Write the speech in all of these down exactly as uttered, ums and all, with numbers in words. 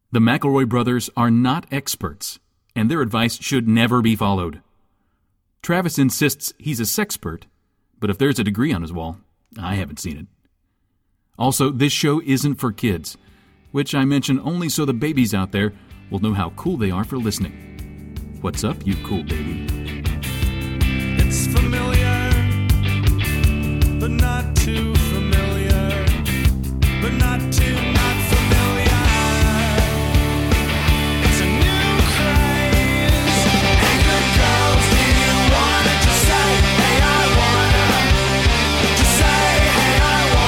The McElroy brothers are not experts, and their advice should never be followed. Travis insists he's a sexpert, but if there's a degree on his wall, I haven't seen it. Also, this show isn't for kids, which I mention only so the babies out there will know how cool they are for listening. What's up, you cool baby? It's familiar, but not too familiar, but not too not familiar. It's a new craze. Hey, good girls, do you wanna just say, hey, I wanna? Just say, hey,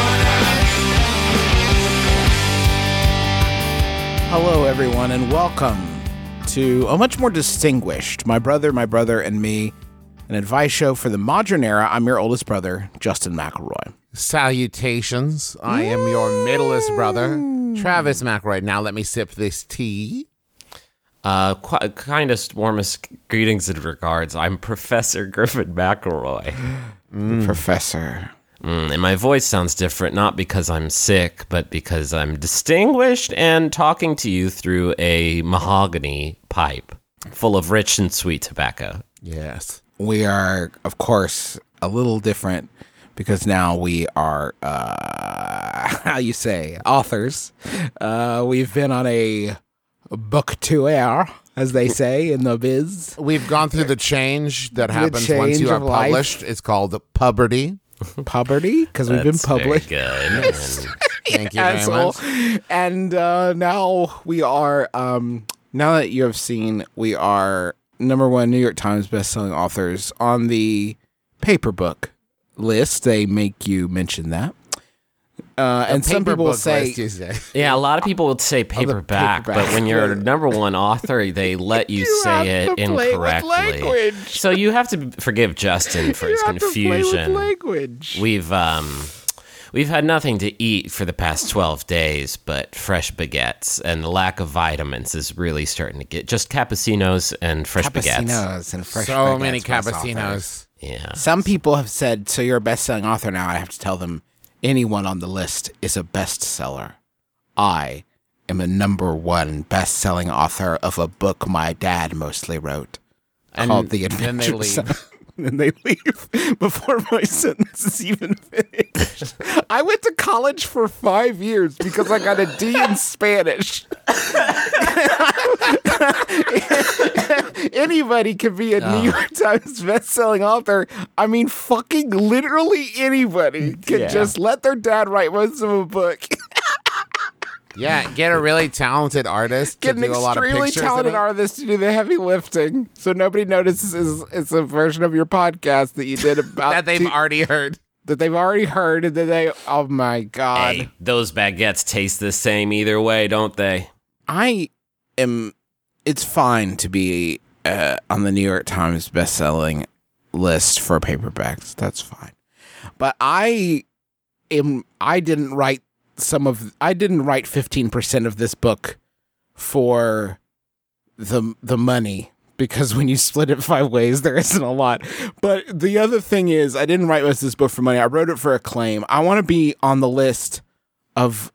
I wanna. Hello, everyone, and welcome to a much more distinguished My Brother, My Brother, and Me, an advice show for the modern era. I'm your oldest brother, Justin McElroy. Salutations. I am your middleest brother, Travis McElroy. Now let me sip this tea. Uh, qu- kindest, warmest greetings and regards. I'm Professor Griffin McElroy. Mm. Professor. Mm, and my voice sounds different, not because I'm sick, but because I'm distinguished and talking to you through a mahogany pipe full of rich and sweet tobacco. Yes. We are, of course, a little different because now we are, uh, how you say, authors. Uh, we've been on a book tour, as they say in the biz. We've gone through the change that The happens change once you are of life. published. It's called puberty. Puberty, because we've been That's published. very good. And Thank you very Asshole. much. And uh, now we are, um, now that you have seen, we are number one New York Times bestselling authors on the paper book list. They make you mention that. Uh, and some Paper people book say, list, you say. yeah, a lot of people would say paperback, paperback. but when you're number one author, they let you, You say have it to play with incorrectly. language. So you have to forgive Justin for you his have to play with confusion. language. We've um we've had nothing to eat for the past twelve days but fresh baguettes, and the lack of vitamins is really starting to get just cappuccinos and fresh baguettes. Cappuccinos and fresh So baguettes, many best author. cappuccinos. Yeah. Some people have said, so you're a best-selling author now. I have to tell them anyone on the list is a bestseller. I am a number one best-selling author of a book my dad mostly wrote And called The then they Adventures. leave. And they leave before my sentence is even finished. I went to college for five years because I got a D in Spanish. Anybody can be a New York Times best-selling author. I mean, fucking literally anybody can Yeah. just let their dad write most of a book. Yeah, get a really talented artist Get to an do a lot of extremely pictures. talented of it. artist to do the heavy lifting, so nobody notices it's a version of your podcast that you did about that they've two- already heard. that they've already heard, and that they, oh my god, Hey, those baguettes taste the same either way, don't they? I am. It's fine to be uh, on the New York Times best-selling list for paperbacks. That's fine, but I am. I didn't write some of. I didn't write fifteen percent of this book for the the money, because when you split it five ways, there isn't a lot. But the other thing is, I didn't write most of this book for money. I wrote it for acclaim. I want to be on the list of.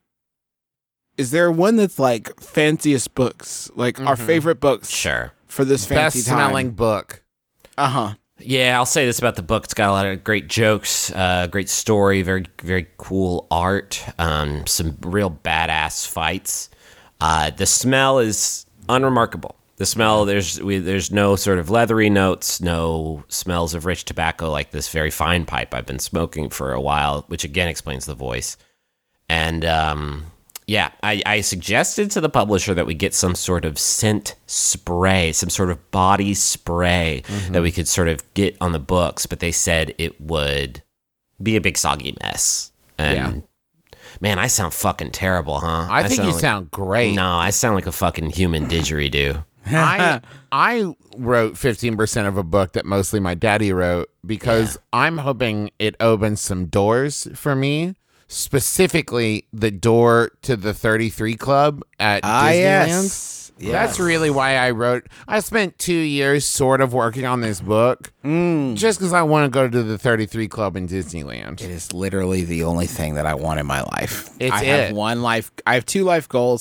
Is there one that's like fanciest books, like our favorite books Sure. for this fancy Best-selling time? book. Uh huh. Yeah, I'll say this about the book. It's got a lot of great jokes, uh, great story, very, very cool art, um, some real badass fights. Uh, the smell is unremarkable. The smell, there's we, there's no sort of leathery notes, no smells of rich tobacco like this very fine pipe I've been smoking for a while, which again explains the voice. And um, yeah, I, I suggested to the publisher that we get some sort of scent spray, some sort of body spray that we could sort of get on the books, but they said it would be a big soggy mess. And man, I sound fucking terrible, huh? I think you like- sound great. No, I sound like a fucking human didgeridoo. I I wrote fifteen percent of a book that mostly my daddy wrote because I'm hoping it opens some doors for me, specifically the door to the thirty-three Club at Ah, Disneyland. yes. That's really why I wrote. I spent two years sort of working on this book just because I want to go to the thirty-three Club in Disneyland. It is literally the only thing that I want in my life. It's I have it. one life. I have two life goals.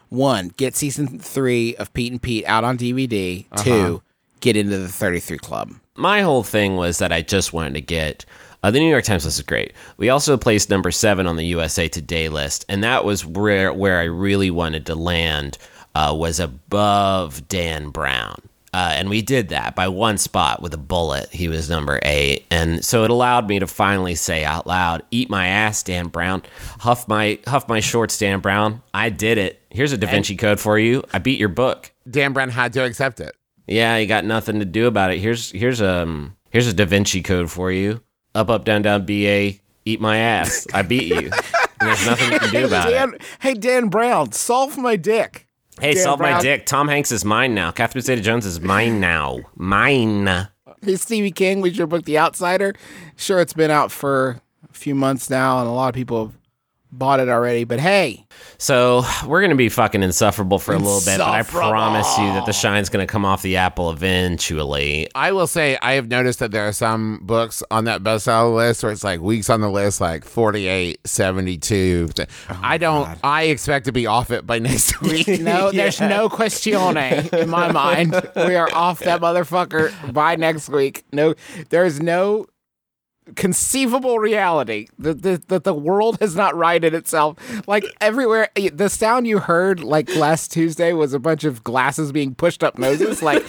One, get season three of Pete and Pete out on D V D. Uh-huh. Two, get into the thirty-three Club. My whole thing was that I just wanted to get uh, the New York Times list is great. We also placed number seven on the U S A Today list, and that was where where I really wanted to land uh, was above Dan Brown. Uh, and we did that by one spot with a bullet. He was number eight. And so it allowed me to finally say out loud, eat my ass, Dan Brown. Huff my huff my shorts, Dan Brown. I did it. Here's a Da Vinci Code for you. I beat your book. Dan Brown had to accept it. Yeah, you got nothing to do about it. Here's here's um here's a Da Vinci Code for you. Up, up, down, down, B A. Eat my ass. I beat you. And there's nothing you can do about Dan, it. Hey, Dan Brown, solve my dick. Hey, Dan solve my Brown. dick. Tom Hanks is mine now. Catherine Zeta-Jones is mine now. Mine. Hey, Stevie King, with your book, The Outsider. Sure, it's been out for a few months now, and a lot of people have bought it already, but hey. So we're going to be fucking insufferable for a little bit, but I Insufferable. promise you that the shine's going to come off the apple eventually. I will say I have noticed that there are some books on that bestseller list where it's like weeks on the list, like forty-eight, seventy-two. I don't, I expect to be off it by next week. No, there's no questione in my mind. We are off that motherfucker by next week. No, there's no conceivable reality that the, that the world has not righted itself. Like everywhere, the sound you heard like last Tuesday was a bunch of glasses being pushed up noses. Like,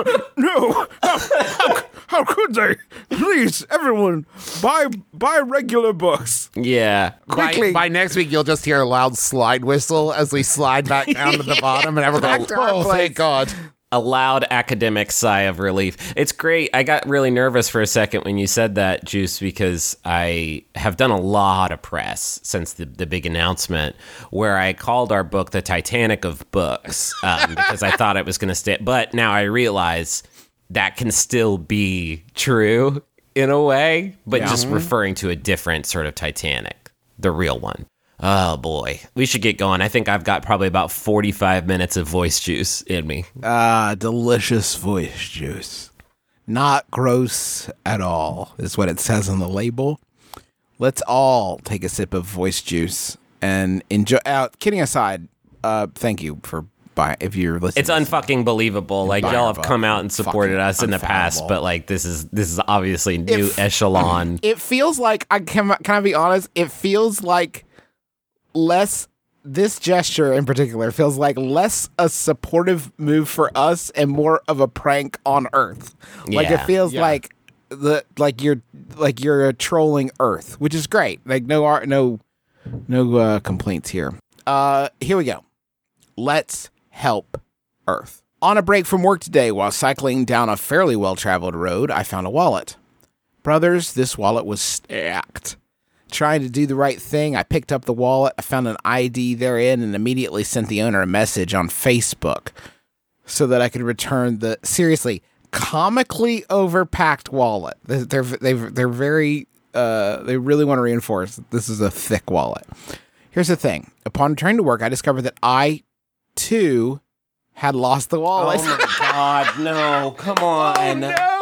no, how, how, how could they? Please, everyone, buy buy regular books. Yeah. By, Quickly. by next week, you'll just hear a loud slide whistle as we slide back down to the bottom, and everyone Back go, to our oh, place." thank God. A loud academic sigh of relief. It's great. I got really nervous for a second when you said that, Juice, because I have done a lot of press since the, the big announcement where I called our book the Titanic of books um, because I thought it was going to stay. But now I realize that can still be true in a way, but just referring to a different sort of Titanic, the real one. Oh, boy. We should get going. I think I've got probably about forty-five minutes of voice juice in me. Ah, delicious voice juice. Not gross at all, is what it says on the label. Let's all take a sip of voice juice and enjoy. Uh, kidding aside, uh, thank you for buying. If you're listening, It's unfucking believable. Like, Buy y'all our have book. come out and supported Fucking us in the past, unfathomable. but like this is this is obviously new If- echelon. It feels like I can. Can I be honest? It feels like less. This gesture in particular feels like less a supportive move for us and more of a prank on Earth. Like it Yeah. feels Yeah. like the like you're like you're trolling Earth, which is great. Like no art, no no uh, complaints here. Uh, here we go. Let's help Earth. On a break from work today, while cycling down a fairly well-traveled road, I found a wallet. Brothers, this wallet was stacked. Trying to do the right thing, I picked up the wallet, I found an I D therein, and immediately sent the owner a message on Facebook so that I could return the, seriously, comically overpacked wallet. They're, they're, they're, they're very, uh, they really want to reinforce that this is a thick wallet. Here's the thing. Upon returning to work, I discovered that I, too, had lost the wallet. God, no! Come on! Oh, no!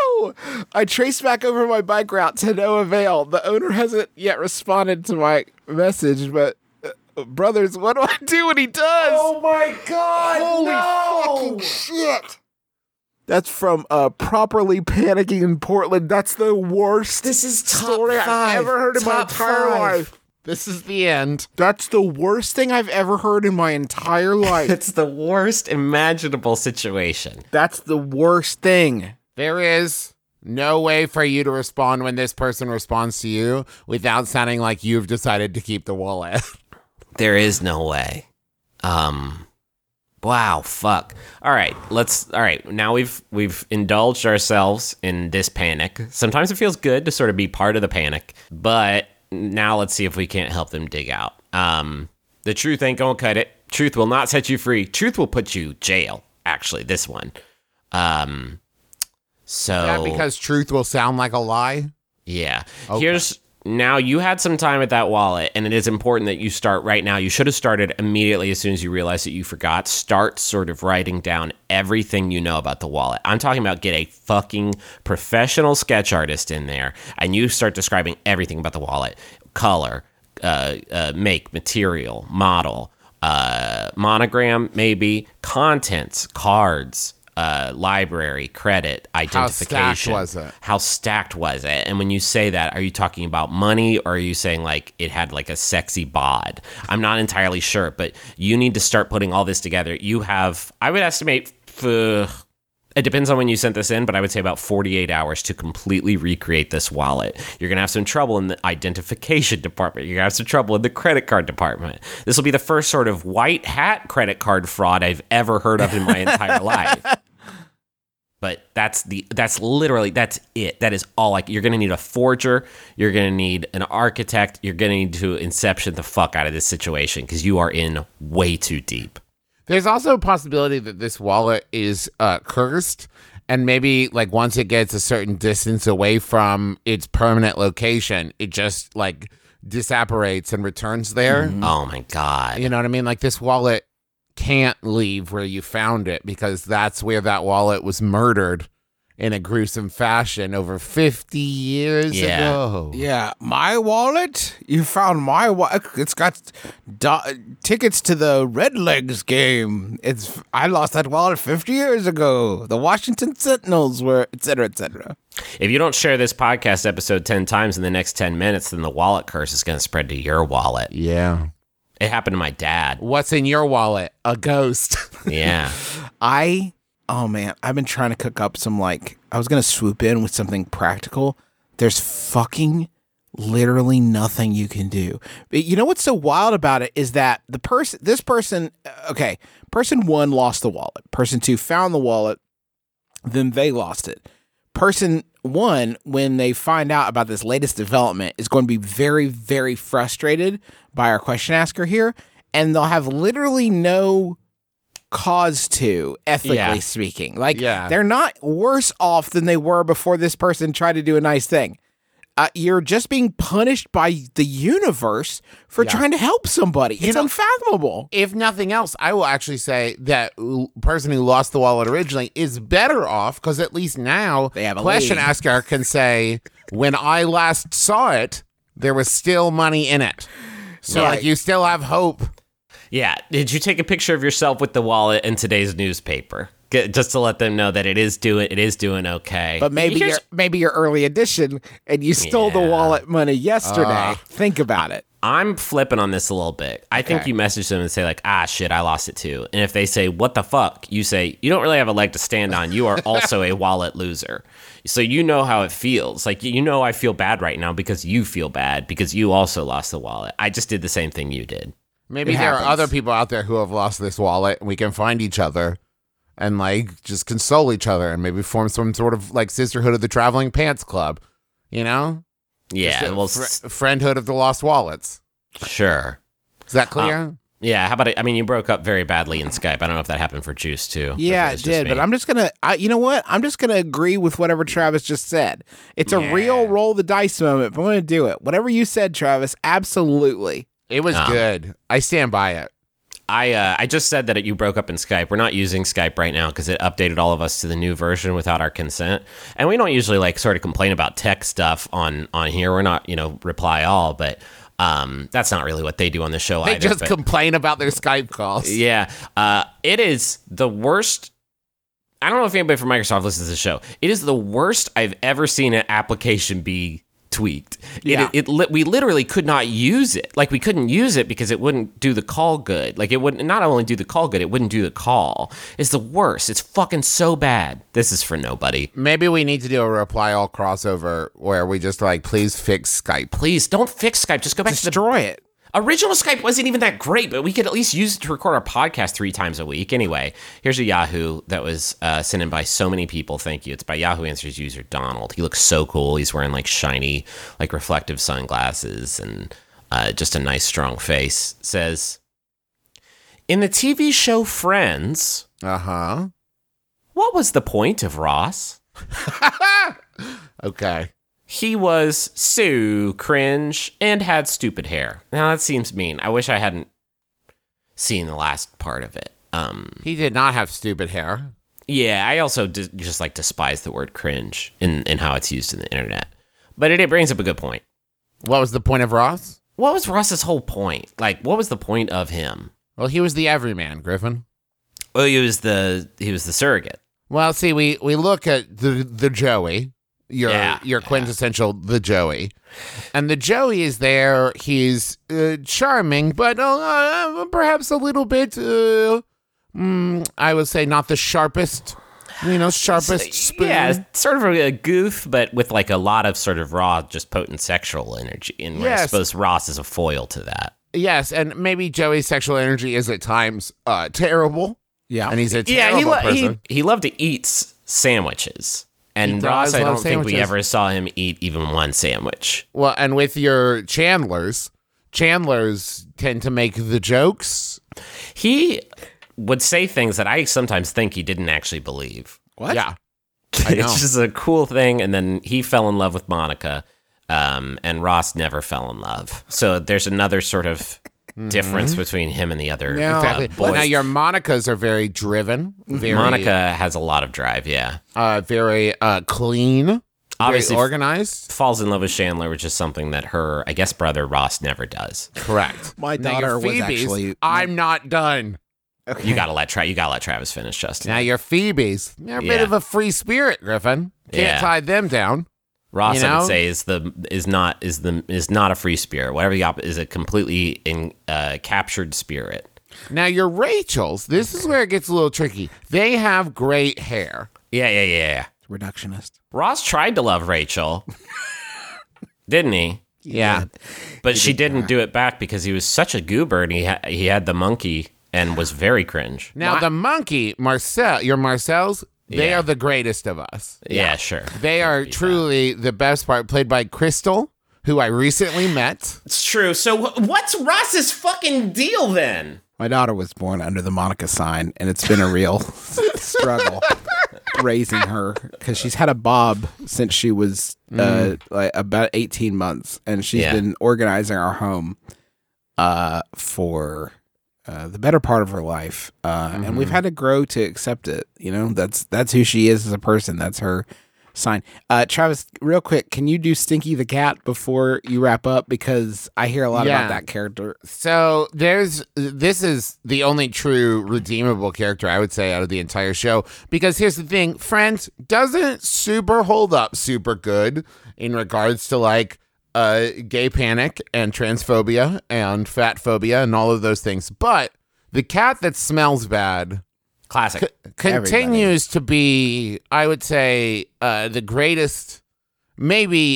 I traced back over my bike route to no avail. The owner hasn't yet responded to my message, but uh, brothers, what do I do when he does? Oh my God! Holy fucking shit! That's from uh, Properly Panicking in Portland. That's the worst This is top story five. I've ever heard in my Top entire five. life. This is the end. That's the worst thing I've ever heard in my entire life. It's the worst imaginable situation. That's the worst thing. There is no way for you to respond when this person responds to you without sounding like you've decided to keep the wallet. There is no way. Um wow, fuck. All right, let's all right, now we've we've indulged ourselves in this panic. Sometimes it feels good to sort of be part of the panic, but now let's see if we can't help them dig out. Um the truth ain't gonna cut it. Truth will not set you free. Truth will put you jail, actually, this one. Um so Yeah, because truth will sound like a lie. Yeah. Okay. Here's now you had some time at that wallet, and it is important that you start right now. You should have started immediately as soon as you realized that you forgot. Start sort of writing down everything you know about the wallet. I'm talking about get a fucking professional sketch artist in there, and you start describing everything about the wallet. Color, uh, uh, make, material, model, uh, monogram, maybe, contents, cards, uh, library, credit, identification. stacked was it? How stacked was it? And when you say that, are you talking about money, or are you saying like it had like a sexy bod? I'm not entirely sure, but you need to start putting all this together. You have, I would estimate, uh, it depends on when you sent this in, but I would say about forty-eight hours to completely recreate this wallet. You're going to have some trouble in the identification department. You're going to have some trouble in the credit card department. This will be the first sort of white hat credit card fraud I've ever heard of in my entire life. But that's the that's literally that's it. That is all. Like, you're going to need a forger. You're going to need an architect. You're going to need to inception the fuck out of this situation, because you are in way too deep. There's also a possibility that this wallet is uh, cursed, and maybe like once it gets a certain distance away from its permanent location, it just like disapparates and returns there. Mm-hmm. Oh my God. You know what I mean? Like, this wallet can't leave where you found it, because that's where that wallet was murdered in a gruesome fashion over fifty years Yeah. ago. Yeah, my wallet? You found my wallet? It's got do- tickets to the Red Legs game. It's I lost that wallet fifty years ago. The Washington Sentinels were, et cetera, et cetera. If you don't share this podcast episode ten times in the next ten minutes, then the wallet curse is going to spread to your wallet. Yeah. It happened to my dad. What's in your wallet? A ghost. Yeah. I, oh man, I've been trying to cook up some, like, I was going to swoop in with something practical. There's fucking literally nothing you can do. But you know what's so wild about it is that the person, this person, okay, person one lost the wallet. Person two found the wallet, then they lost it. Person one, when they find out about this latest development, is going to be very, very frustrated by our question asker here, and they'll have literally no cause to, ethically Yeah. speaking. Like, Yeah. they're not worse off than they were before this person tried to do a nice thing. Uh, you're just being punished by the universe for Yeah. trying to help somebody. It's know- unfathomable. If nothing else, I will actually say that l- person who lost the wallet originally is better off, because at least now They have a question lead. asker can say, when I last saw it, there was still money in it. So Right. like, you still have hope. Yeah. Did you take a picture of yourself with the wallet in today's newspaper? Get, just to let them know that it is doing it is doing okay. But maybe Here's- your maybe your early edition, and you stole the Yeah. wallet money yesterday. Think about it. I'm flipping on this a little bit. I think Okay. you message them and say like, ah, shit, I lost it too. And if they say, what the fuck? You say, you don't really have a leg to stand on. You are also a wallet loser. So you know how it feels. Like, you know, I feel bad right now because you feel bad because you also lost the wallet. I just did the same thing you did. Maybe It there happens. are other people out there who have lost this wallet, and we can find each other and like just console each other, and maybe form some sort of like sisterhood of the traveling pants club, you know? Yeah, Just a well, fr- s- friendhood of the lost wallets. sure. Is that clear? Yeah, how about it? I mean, you broke up very badly in Skype. I don't know if that happened for Juice too. Yeah, If it was just did. But me. I'm just gonna, I, you know what? I'm just gonna agree with whatever Travis just said. It's a real roll the dice moment. But I'm gonna do it. Whatever you said, Travis. Absolutely. It was Um, good. I stand by it. I uh, I just said that you broke up in Skype. We're not using Skype right now because it updated all of us to the new version without our consent. And we don't usually like sort of complain about tech stuff on on here. We're not, you know, reply all, but um, that's not really what they do on the show They either. just but- complain about their Skype calls. yeah, uh, it is the worst. I don't know if anybody from Microsoft listens to the show. It is the worst I've ever seen an application be tweaked. Yeah. It, it, li- we literally could not use it. Like, we couldn't use it because it wouldn't do the call good. Like, it wouldn't not only do the call good, it wouldn't do the call. It's the worst. It's fucking so bad. This is for nobody. Maybe we need to do a reply all crossover where we just like, please fix Skype. Please don't fix Skype. Just go back to the Destroy it. original Skype wasn't even that great, but we could at least use it to record our podcast three times a week. Anyway, here's a Yahoo that was uh, sent in by so many people. Thank you. It's by Yahoo Answers user Donald. He looks so cool. He's wearing like shiny, like reflective sunglasses and uh, just a nice, strong face. Says, in the T V show Friends, Uh huh. what was the point of Ross? Okay. He was so cringe and had stupid hair. Now that seems mean. I wish I hadn't seen the last part of it. Um, He did not have stupid hair. yeah, I also d- just like despise the word cringe in, in how it's used in the internet. But it, it brings up a good point. What was the point of Ross? What was Ross's whole point? Like, what was the point of him? Well, he was the everyman, Griffin. Well, he was the he was the surrogate. Well, see, we, we look at the the Joey, your Yeah, your quintessential the Joey, and the Joey is there. He's uh, charming, but uh, uh, perhaps a little bit, uh, mm, I would say, not the sharpest. You know, sharpest spoon. Yeah, sort of a, a goof, but with like a lot of sort of raw, just potent sexual energy. And I Yes. suppose Ross is a foil to that. Yes, and maybe Joey's sexual energy is at times uh, terrible. Yeah. And he's a Yeah, terrible he, lo- person. he he loved to eat s- sandwiches. And He Ross, does I don't love think we sandwiches. ever saw him eat even one sandwich. Well, and with your Chandlers, Chandlers tend to make the jokes. He would say things that I sometimes think he didn't actually believe. What? Yeah. I know. It's just a cool thing. And then he fell in love with Monica, um, and Ross never fell in love. So there's another sort of difference between him and the other Yeah, uh, Exactly. boys. Now, your Monicas are very driven, very, Monica has a lot of drive, yeah. uh, very uh, clean, Obviously, very organized. falls in love with Chandler, which is something that her, I guess, brother Ross never does. Correct. My Now, daughter your was Phoebes, actually. I'm not done. You gotta let Tra- you gotta let Travis finish, Justin. Now, your Phoebes, they're a bit Yeah. of a free spirit, Griffin. Can't Yeah. tie them down. Ross, you I know? would say, is the is not is the is not a free spirit. Whatever you got is a completely in, uh, captured spirit. Now, your Rachels, this is where it gets a little tricky. They have great hair. Yeah, yeah, yeah, yeah. Reductionist. Ross tried to love Rachel, didn't he? Yeah. But she didn't do it back because he was such a goober, and he ha- he had the monkey and was very cringe. Now, the monkey, Marcel, your Marcels, they Yeah. are the greatest of us. Yeah, sure. They are truly the best part, played by Crystal, who I recently met. It's true. So wh- what's Ross's fucking deal then? My daughter was born under the Monica sign, and it's been a real struggle raising her because she's had a bob since she was uh, like about eighteen months, and she's Yeah. been organizing our home uh, for uh, the better part of her life, uh, and we've had to grow to accept it. You know, that's that's who she is as a person. That's her sign. Uh, Travis, real quick, can you do Stinky the cat before you wrap up? Because I hear a lot Yeah. about that character. So there's this is the only true redeemable character I would say out of the entire show, because here's the thing, Friends doesn't super hold up super good in regards to like uh gay panic and transphobia and fat phobia and all of those things, but the cat that smells bad Classic. continues to be, I would say, uh, the greatest, maybe,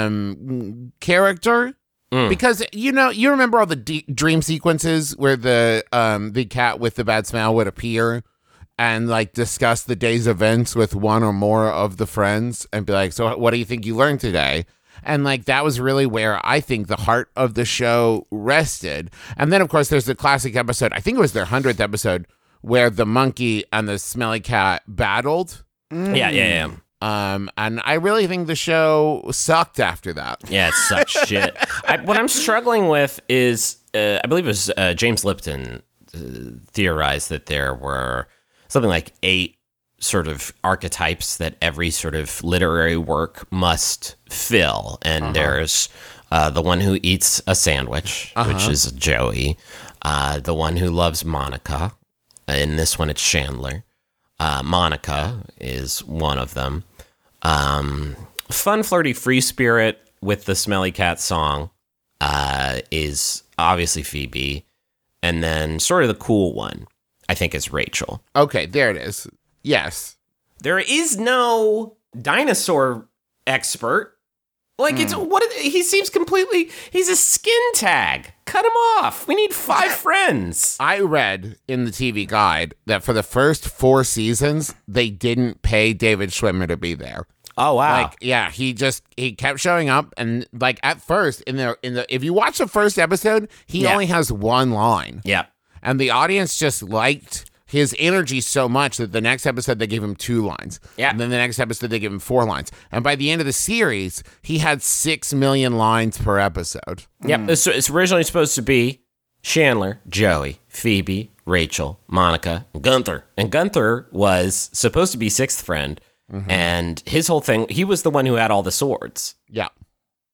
um, character. Because, you know, you remember all the d- dream sequences where the um, the cat with the bad smell would appear and, like, discuss the day's events with one or more of the friends and be like, so what do you think you learned today? And, like, that was really where I think the heart of the show rested. And then, of course, there's the classic episode, I think it was their hundredth episode, where the monkey and the smelly cat battled. Yeah, yeah, yeah. Um, and I really think the show sucked after that. Yeah, it sucks shit. I, what I'm struggling with is, uh, I believe it was uh, James Lipton uh, theorized that there were something like eight sort of archetypes that every sort of literary work must fill. And there's uh, the one who eats a sandwich, which is Joey. Uh, the one who loves Monica. In this one, it's Chandler. Uh, Monica is one of them. Um, fun, flirty, free spirit with the Smelly Cat song uh, is obviously Phoebe. And then sort of the cool one, I think, is Rachel. Okay, there it is. Yes. There is no dinosaur expert. Like, it's what he seems completely, he's a skin tag. Cut him off. We need five friends. I read in the T V guide that for the first four seasons, they didn't pay David Schwimmer to be there. Oh, wow. Like, yeah, he just he kept showing up, and like at first in the in the if you watch the first episode, he Yeah. only has one line, yeah. and the audience just liked his energy so much that the next episode they gave him two lines. Yeah. And then the next episode they gave him four lines. And by the end of the series, he had six million lines per episode. Yep. It's, it's originally supposed to be Chandler, Joey, Phoebe, Rachel, Monica, and Gunther. And Gunther was supposed to be sixth friend. And his whole thing, he was the one who had all the swords. Yeah.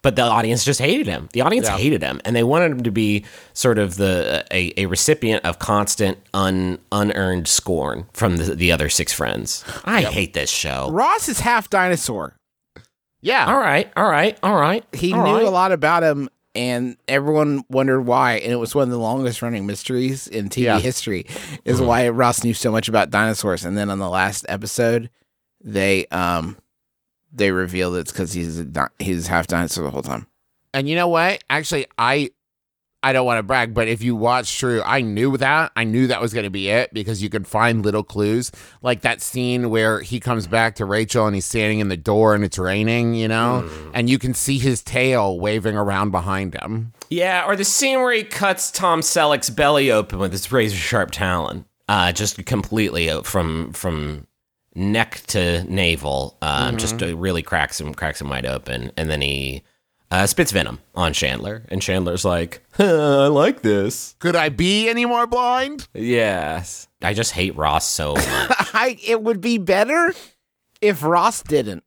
but the audience just hated him. The audience Yeah. hated him, and they wanted him to be sort of the a, a recipient of constant un, unearned scorn from the, the other six friends. I hate this show. Ross is half dinosaur. Yeah. All right, all right, all right. He all knew right. a lot about him, and everyone wondered why. And it was one of the longest running mysteries in T V Yeah. history, is why Ross knew so much about dinosaurs. And then on the last episode, they um they revealed it's because he's a di- he's half dinosaur the whole time. And you know what? Actually, I I don't want to brag, but if you watch True, I knew that. I knew that was going to be it because you could find little clues. Like that scene where he comes back to Rachel and he's standing in the door and it's raining, you know? And you can see his tail waving around behind him. Yeah, or the scene where he cuts Tom Selleck's belly open with his razor sharp talon, uh, just completely out from from neck to navel, uh, just uh, really cracks him cracks him wide open, and then he uh, spits venom on Chandler, and Chandler's like, huh, "I like this." Could I be any more blind? Yes, I just hate Ross so much. I it would be better if Ross didn't.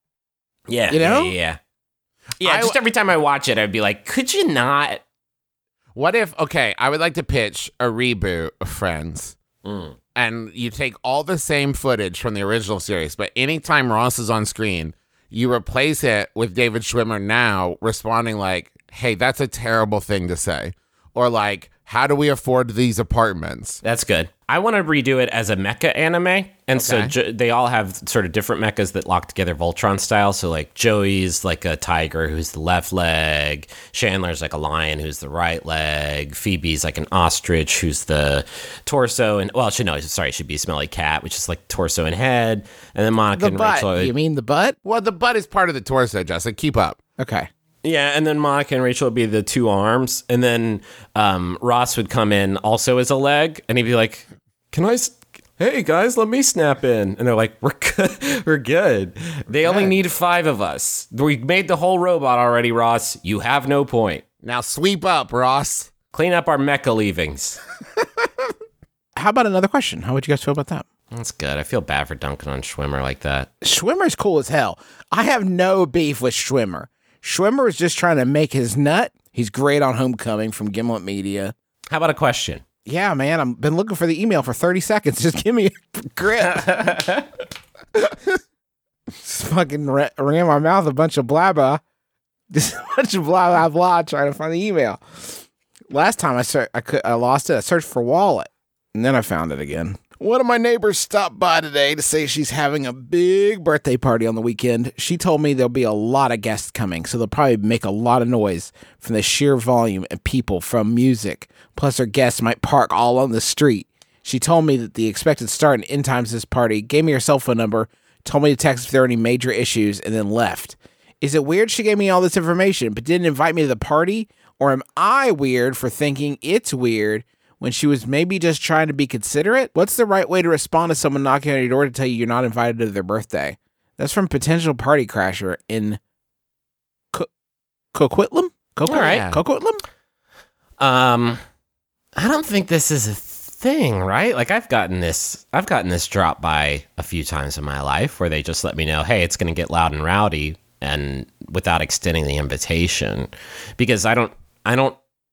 Yeah, You know? yeah, yeah. Yeah, I- just every time I watch it, I'd be like, "Could you not?" What if, okay, I would like to pitch a reboot of Friends. And you take all the same footage from the original series, but anytime Ross is on screen, you replace it with David Schwimmer now responding like, hey, that's a terrible thing to say. Or like, how do we afford these apartments? That's good. I want to redo it as a mecha anime, and so Okay. jo- they all have sort of different mechas that lock together Voltron style. So like Joey's like a tiger who's the left leg, Chandler's like a lion who's the right leg, Phoebe's like an ostrich who's the torso, and well, she no, sorry, she'd be a smelly cat, which is like torso and head, and then Monica The and butt. Rachel. You mean the butt? Well, the butt is part of the torso, Justin. Keep up. Okay. Yeah, and then Monica and Rachel would be the two arms, and then um, Ross would come in also as a leg, and he'd be like, "Can I? S- hey guys, let me snap in." And they're like, "We're good. We're good. They only need five of us. We made the whole robot already, Ross. You have no point. Now sweep up, Ross. Clean up our mecha leavings." How about another question? How would you guys feel about that? That's good. I feel bad for dunking on Schwimmer like that. Schwimmer's cool as hell. I have no beef with Schwimmer. Schwimmer is just trying to make his nut. He's great on Homecoming from Gimlet Media. How about a question? Yeah, man, I've been looking for the email for thirty seconds. Just give me a grip. Just fucking ra- ran my mouth a bunch of blabba. Just a bunch of blah, blah, blah, trying to find the email. Last time I, ser- I, could, I lost it, I searched for wallet, and then I found it again. One of my neighbors stopped by today to say she's having a big birthday party on the weekend. She told me there'll be a lot of guests coming, so they'll probably make a lot of noise from the sheer volume of people from music. Plus, her guests might park all on the street. She told me that the expected start and end times of this party, gave me her cell phone number, told me to text if there were any major issues, and then left. Is it weird she gave me all this information but didn't invite me to the party? Or am I weird for thinking it's weird when she was maybe just trying to be considerate? What's the right way to respond to someone knocking on your door to tell you you're not invited to their birthday? That's from Potential Party Crasher in Co- Coquitlam? Coquitlam? All right. Coquitlam? Um, I don't think this is a thing, right? Like I've gotten this, I've gotten this drop by a few times in my life where they just let me know, hey, it's going to get loud and rowdy, and without extending the invitation, because I don't, I don't.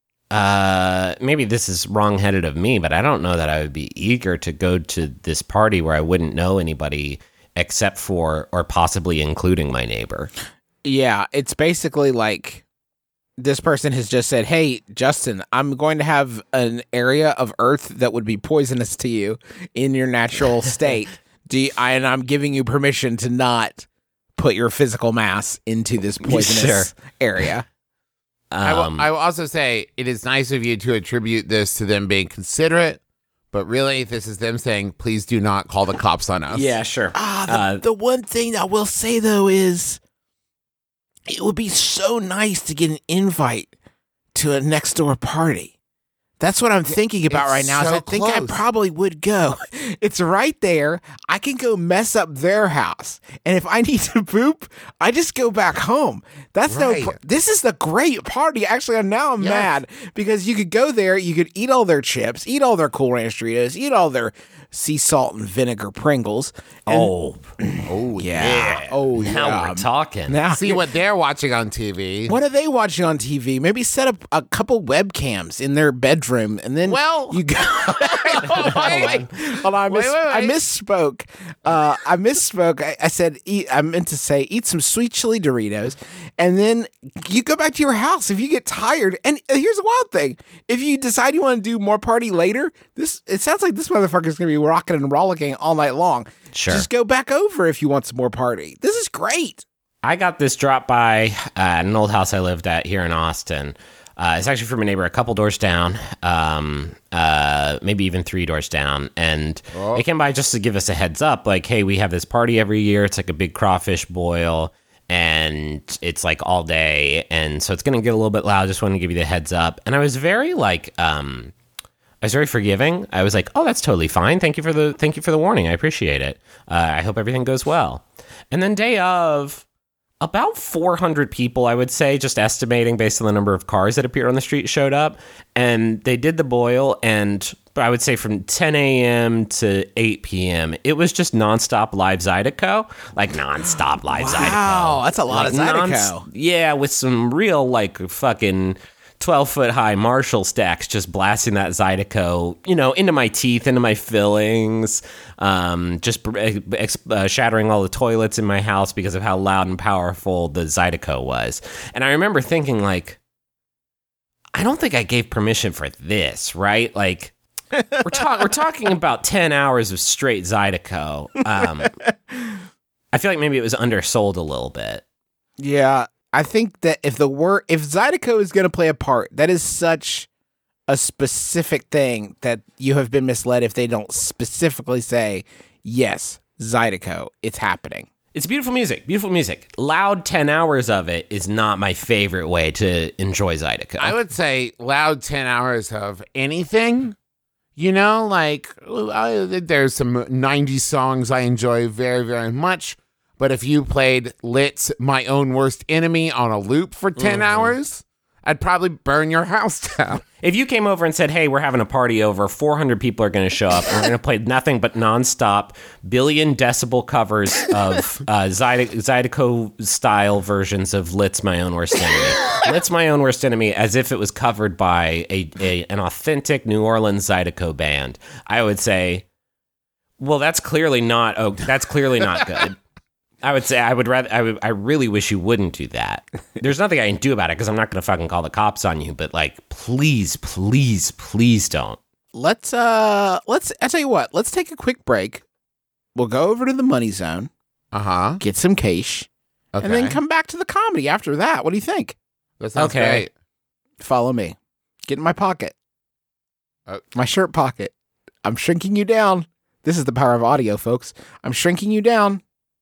Uh, maybe this is wrong-headed of me, but I don't know that I would be eager to go to this party where I wouldn't know anybody except for, or possibly including my neighbor. Yeah, it's basically like this person has just said, hey, Justin, I'm going to have an area of Earth that would be poisonous to you in your natural state. Do you, I, and I'm giving you permission to not put your physical mass into this poisonous Sure. area. I will, Um, I will also say it is nice of you to attribute this to them being considerate, but really this is them saying, please do not call the cops on us. yeah, sure. Ah, the, Uh, the one thing I will say, though, is it would be so nice to get an invite to a next door party. That's what I'm thinking about it's right now. Is so I think I close. probably would go. It's right there. I can go mess up their house, and if I need to poop, I just go back home. That's Right. no. Pr- this is the great party. Actually, now I'm Yes. mad because you could go there, you could eat all their chips, eat all their Cool Ranch Doritos, eat all their sea salt and vinegar Pringles. And- Oh, Oh yeah. Oh, yeah. now we're talking. Now See what they're watching on T V. What are they watching on T V? Maybe set up a couple webcams in their bedroom, and then Well- you go. hold on, hold on. I, miss- Wait, wait, I wait. misspoke. Uh, I misspoke. I, I said eat. I meant to say eat some sweet chili Doritos, and then you go back to your house if you get tired. And here's the wild thing: if you decide you want to do more party later, this it sounds like this motherfucker's gonna be rocking and rollicking all night long. Sure. Just go back over if you want some more party. This is great. I got this drop by uh, at an old house I lived at here in Austin. Uh, it's actually from a neighbor a couple doors down, um, uh, maybe even three doors down. And Oh. they came by just to give us a heads up, like, hey, we have this party every year. It's like a big crawfish boil, and it's like all day. And so it's going to get a little bit loud. Just wanted to give you the heads up. And I was very like... Um, I was very forgiving. I was like, "Oh, that's totally fine. Thank you for the thank you for the warning. I appreciate it. Uh, I hope everything goes well." And then day of, about four hundred people, I would say, just estimating based on the number of cars that appeared on the street, showed up, and they did the boil. And I would say from ten a.m. to eight p.m., it was just nonstop live Zydeco, like nonstop live Zydeco. Wow, that's a lot of Zydeco. non- Yeah, with some real like fucking twelve foot high Marshall stacks just blasting that Zydeco, you know, into my teeth, into my fillings, um, just ex- uh, shattering all the toilets in my house because of how loud and powerful the Zydeco was. And I remember thinking, like, I don't think I gave permission for this, right? Like, we're, ta- we're talking about ten hours of straight Zydeco. Um, I feel like maybe it was undersold a little bit. Yeah, I think that if the word if Zydeco is going to play a part, that is such a specific thing that you have been misled if they don't specifically say yes, Zydeco, it's happening. It's beautiful music, beautiful music. Loud ten hours of it is not my favorite way to enjoy Zydeco. I would say loud ten hours of anything. You know, like I, there's some nineties songs I enjoy very, very much. But if you played Lit's My Own Worst Enemy on a loop for ten hours, I'd probably burn your house down. If you came over and said, hey, we're having a party over, four hundred people are going to show up, and we're going to play nothing but nonstop billion decibel covers of uh, Zyde- Zydeco-style versions of Lit's My Own Worst Enemy. Lit's My Own Worst Enemy as if it was covered by a, a an authentic New Orleans Zydeco band, I would say, well, that's clearly not, oh, that's clearly not good. I would say I would rather. I would. I really wish you wouldn't do that. There's nothing I can do about it because I'm not going to fucking call the cops on you. But like, please, please, please don't. Let's uh let's I tell you what, let's take a quick break. We'll go over to the money zone, Uh huh. get some cash, Okay. and then come back to the comedy after that. What do you think? That sounds Okay. great. Follow me. Get in my pocket. Oh. My shirt pocket. I'm shrinking you down. This is the power of audio, folks. I'm shrinking you down.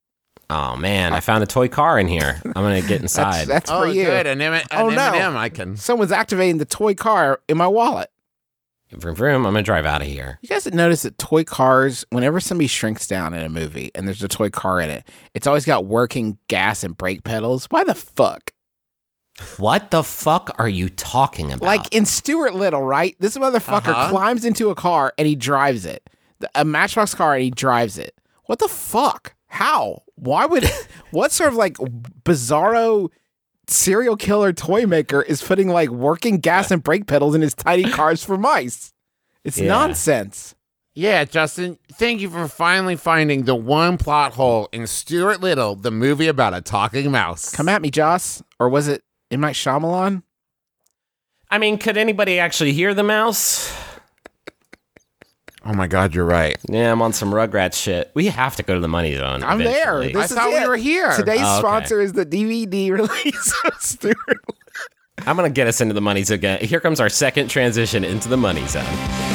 Oh man, I found a toy car in here. I'm gonna get That's, inside. that's Oh, for you. good. An, M- an Oh, no. M and M I can. Someone's activating the toy car in my wallet. Vroom, vroom, I'm gonna drive out of here. You guys notice that toy cars, whenever somebody shrinks down in a movie and there's a toy car in it, it's always got working gas and brake pedals. Why the fuck? What the fuck are you talking about? Like in Stuart Little, right? This motherfucker Uh-huh. climbs into a car and he drives it. The- A Matchbox car and he drives it. What the fuck? How? Why would... what sort of like bizarro serial killer toy maker is putting like working gas and brake pedals in his tiny cars for mice? It's Yeah. nonsense. Yeah, Justin, thank you for finally finding the one plot hole in Stuart Little, the movie about a talking mouse. Come at me, Joss. Or was it M. Night Shyamalan? I mean, could anybody actually hear the mouse? Oh my God, you're right. Yeah, I'm on some Rugrats shit. We have to go to the money zone. I'm there. eventually. This I is thought we it. were here. Today's Oh, okay. sponsor is the D V D release of Stuart. I'm gonna get us into the money zone again. Here comes our second transition into the money zone.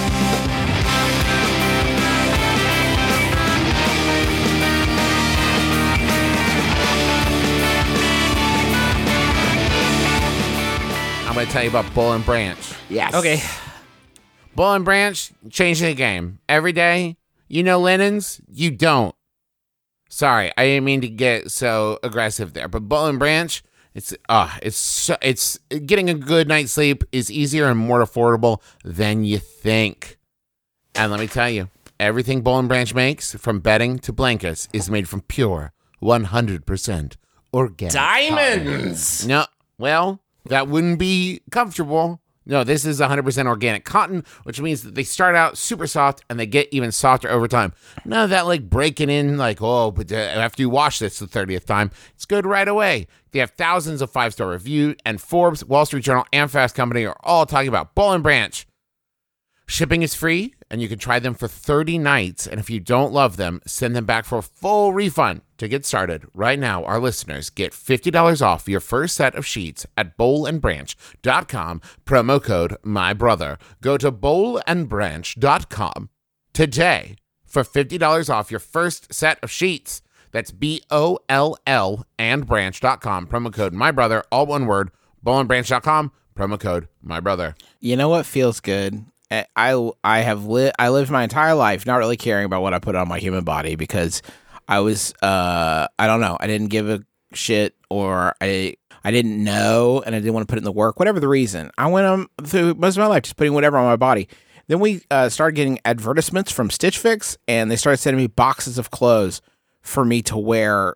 I'm going to tell you about Bull and Branch. Yes. Okay. Bull and Branch, changing the game. Every day, you know linens, you don't. Sorry, I didn't mean to get so aggressive there, but Bull and Branch, it's uh it's so, it's getting a good night's sleep is easier and more affordable than you think. And let me tell you, Everything Boll and Branch makes, from bedding to blankets, is made from pure, one hundred percent organic Diamonds! cotton. No, well, that wouldn't be comfortable. No, this is one hundred percent organic cotton, which means that they start out super soft and they get even softer over time. None of that like breaking in like, oh, but uh, after you wash this the thirtieth time, it's good right away. They have thousands of five-star reviews, and Forbes, Wall Street Journal, and Fast Company are all talking about Boll and Branch. Shipping is free, and you can try them for thirty nights. And if you don't love them, send them back for a full refund. To get started, right now, our listeners get fifty dollars off your first set of sheets at boll and branch dot com, promo code MYBROTHER. Go to boll and branch dot com today for fifty dollars off your first set of sheets. That's B O L L and branch dot com, promo code MYBROTHER, all one word, boll and branch dot com, promo code MYBROTHER. You know what feels good? I I I have li- I lived my entire life not really caring about what I put on my human body because I was uh I don't know, I didn't give a shit, or I I didn't know and I didn't want to put it in the work, whatever the reason. I went on through most of my life just putting whatever on my body. Then we uh, started getting advertisements from Stitch Fix, and they started sending me boxes of clothes for me to wear,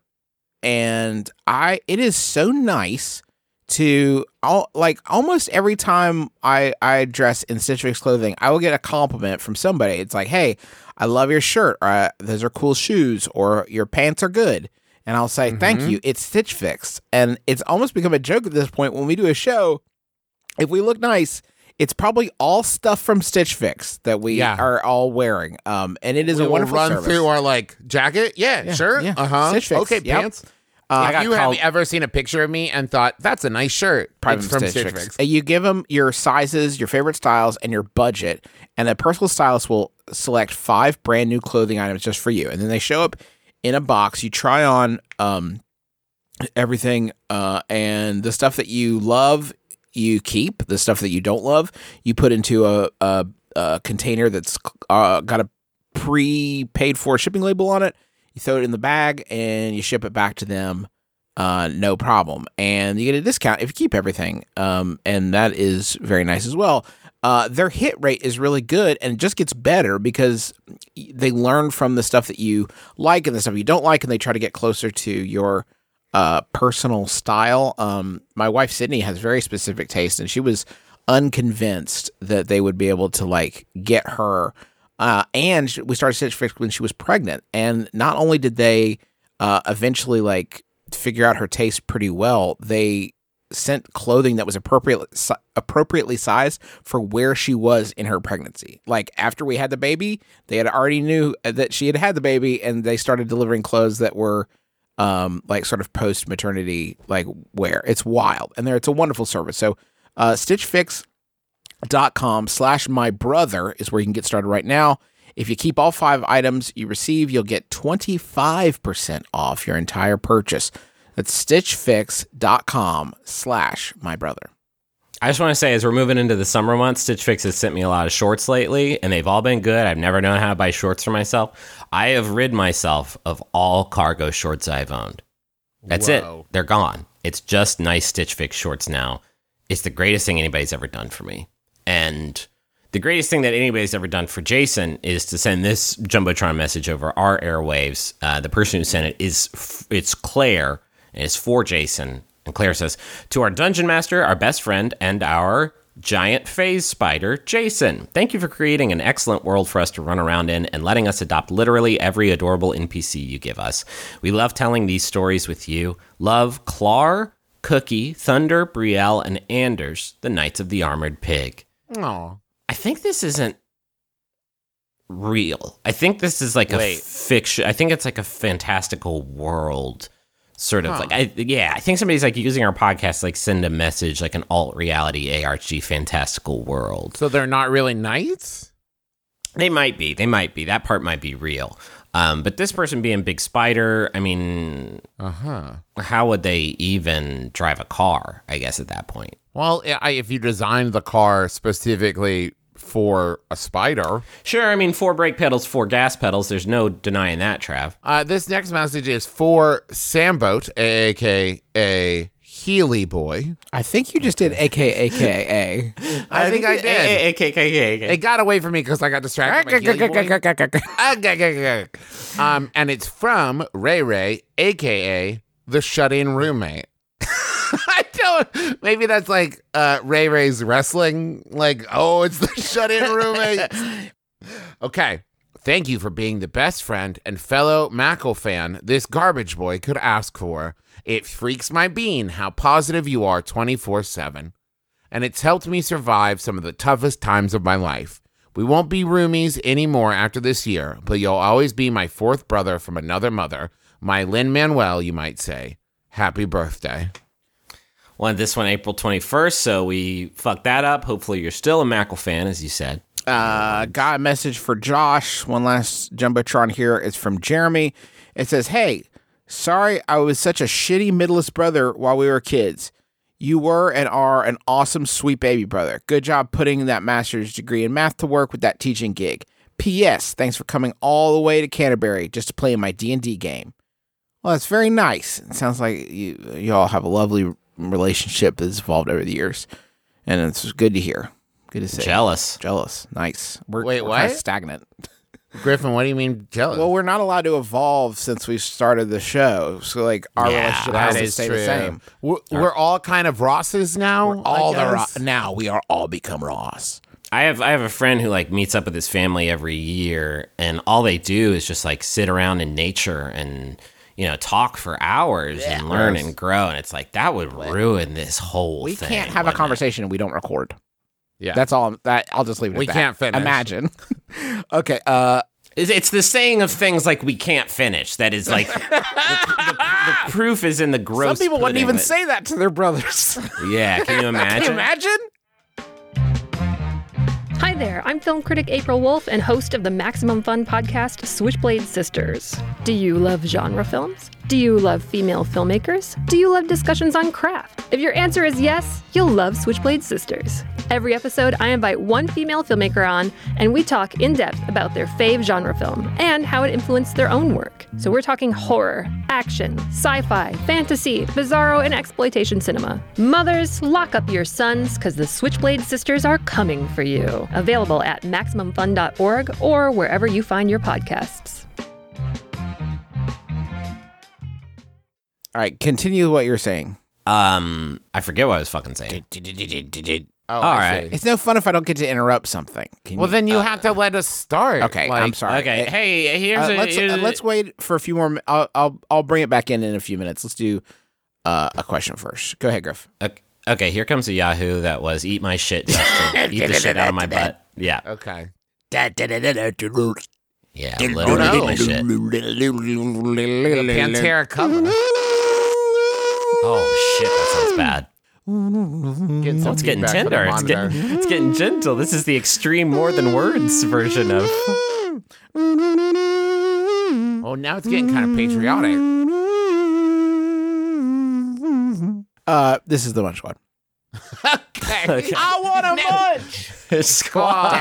and I it is so nice to all, like almost every time I I dress in Stitch Fix clothing, I will get a compliment from somebody. It's like, hey, I love your shirt, or uh, those are cool shoes, or your pants are good. And I'll say, thank you, it's Stitch Fix. And it's almost become a joke at this point when we do a show. If we look nice, it's probably all stuff from Stitch Fix that we Yeah. are all wearing. Um, and it is We a will wonderful run service. through our like jacket. Yeah, Yeah, shirt. yeah. Uh-huh. Stitch Fix, Okay, yep. pants. Uh, If got you called- have ever seen a picture of me and thought, that's a nice shirt, Private it's from Stitch, Stitch Fix. Fix. Uh, You give them your sizes, your favorite styles, and your budget, and a personal stylist will select five brand new clothing items just for you. And then they show up in a box. You try on um, everything, uh, and the stuff that you love, you keep. The stuff that you don't love, you put into a, a, a container that's uh, got a pre-paid for shipping label on it. You throw it in the bag, and you ship it back to them. Uh, no problem. And you get a discount if you keep everything. Um, and that is very nice as well. Uh, their hit rate is really good, and it just gets better because they learn from the stuff that you like and the stuff you don't like, and they try to get closer to your uh, personal style. Um, my wife, Sydney, has very specific taste, and she was unconvinced that they would be able to like get her. Uh, and she- we started Stitch Fix when she was pregnant. And not only did they uh, eventually like figure out her taste pretty well, they sent clothing that was appropriately si- appropriately sized for where she was in her pregnancy. Like after we had the baby, they had already knew that she had had the baby, and they started delivering clothes that were um, like sort of post maternity like wear. It's wild, and there it's a wonderful service. So uh, Stitch Fix dot com slash my brother is where you can get started right now. If you keep all five items you receive, you'll get twenty-five percent off your entire purchase. That's Stitch Fix dot com slash my brother. I just want to say, as we're moving into the summer months, Stitch Fix has sent me a lot of shorts lately, and they've all been good. I've never known how to buy shorts for myself. I have rid myself of all cargo shorts I've owned. That's Whoa. it. They're gone. It's just nice Stitch Fix shorts now. It's the greatest thing anybody's ever done for me. And the greatest thing that anybody's ever done for Jason is to send this Jumbotron message over our airwaves. Uh, the person who sent it is, f- it's Claire, and it's for Jason. And Claire says, to our dungeon master, our best friend, and our giant phase spider, Jason. Thank you for creating an excellent world for us to run around in and letting us adopt literally every adorable N P C you give us. We love telling these stories with you. Love, Clar, Cookie, Thunder, Brielle, and Anders, the Knights of the Armored Pig. Aw. I think this isn't real. I think this is like Wait. a fiction. I think it's like a fantastical world. Sort of Huh. like, I, yeah, I think somebody's like using our podcast, to, like send a message, like an alt reality A R G fantastical world. So they're not really knights? They might be, they might be. That part might be real. Um, but this person being Big Spider, I mean, Uh-huh. how would they even drive a car? I guess at that point. Well, I, if you designed the car specifically for a spider. Sure, I mean, four brake pedals, four gas pedals. There's no denying that, Trav. Uh, this next message is for Samboat, a k a. Healy Boy. I think you just did A K A K A. I, think I did. Okay, okay, okay. It got away from me because I got distracted. by Healy Boy. um, and it's from Ray Ray, a k a the shut-in roommate. I don't. Maybe that's like uh, Ray Ray's wrestling. Like, oh, it's the shut-in roommate. Okay. Thank you for being the best friend and fellow Mackle fan this garbage boy could ask for. It freaks my bean how positive you are twenty-four seven. And it's helped me survive some of the toughest times of my life. We won't be roomies anymore after this year, but you'll always be my fourth brother from another mother. My Lin-Manuel, you might say. Happy birthday. Well, this one April twenty-first, so we fucked that up. Hopefully you're still a Mackle fan, as you said. Uh, got a message for Josh. One last Jumbotron here. It's from Jeremy. It says, hey, sorry I was such a shitty middleest brother while we were kids. You were and are an awesome, sweet baby brother. Good job putting that master's degree in math to work with that teaching gig. P S. Thanks for coming all the way to Canterbury just to play my D and D game. Well, that's very nice. It sounds like you, you all have a lovely relationship that's evolved over the years. And it's good to hear. Good to see. Jealous. Jealous. Nice. We're, Wait, we're what? kind of stagnant. Griffin, what do you mean jealous? Well, we're not allowed to evolve since we started the show. So, like, our Yeah, relationship that has to is stay true. the same. We're, we're all kind of Rosses now. All I the guess. Ro- now we are all become Ross. I have I have a friend who like meets up with his family every year, and all they do is just like sit around in nature and you know talk for hours and learn and grow. And it's like that would ruin this whole We thing. can't have a wouldn't it? conversation and we don't record. Yeah. That's all. That I'll just leave it. We at that. can't finish. Imagine. Okay. Uh, It's, it's the saying of things like we can't finish. That is like the, the, the proof is in the gross. some people wouldn't pudding even that- say that to their brothers. Yeah, can you Can imagine? you imagine? Hi there, I'm film critic April Wolf and host of the Maximum Fun podcast, Switchblade Sisters. Do you love genre films? Do you love female filmmakers? Do you love discussions on craft? If your answer is yes, you'll love Switchblade Sisters. Every episode, I invite one female filmmaker on, and we talk in depth about their fave genre film and how it influenced their own work. So we're talking horror, action, sci-fi, fantasy, bizarro, and exploitation cinema. Mothers, lock up your sons, because the Switchblade Sisters are coming for you. Available at maximum fun dot org or wherever you find your podcasts. All right. Continue what you're saying. Um, I forget what I was fucking saying. Oh, All I right. see. It's no fun if I don't get to interrupt something. Can Well, you- then you have to let us start. Okay. Like, I'm sorry. Okay, hey, here's Uh, a, let's uh, here's- let's wait for a few more. mi- I'll I'll I'll bring it back in in a few minutes. Let's do uh, a question first. Go ahead, Griff. Okay, okay, here comes a Yahoo that was eat my shit, Justin. Eat the shit out of my butt. Yeah, Okay. yeah, literally Oh, no. eat my shit. Pantera cover. Oh shit, that sounds bad. Get some It's getting feedback from the tender. It's monitor. getting, it's getting gentle. This is the extreme more than words version of. Oh, now it's getting kind of patriotic. Uh, this is the munch one. Okay. I want a munch. Squad.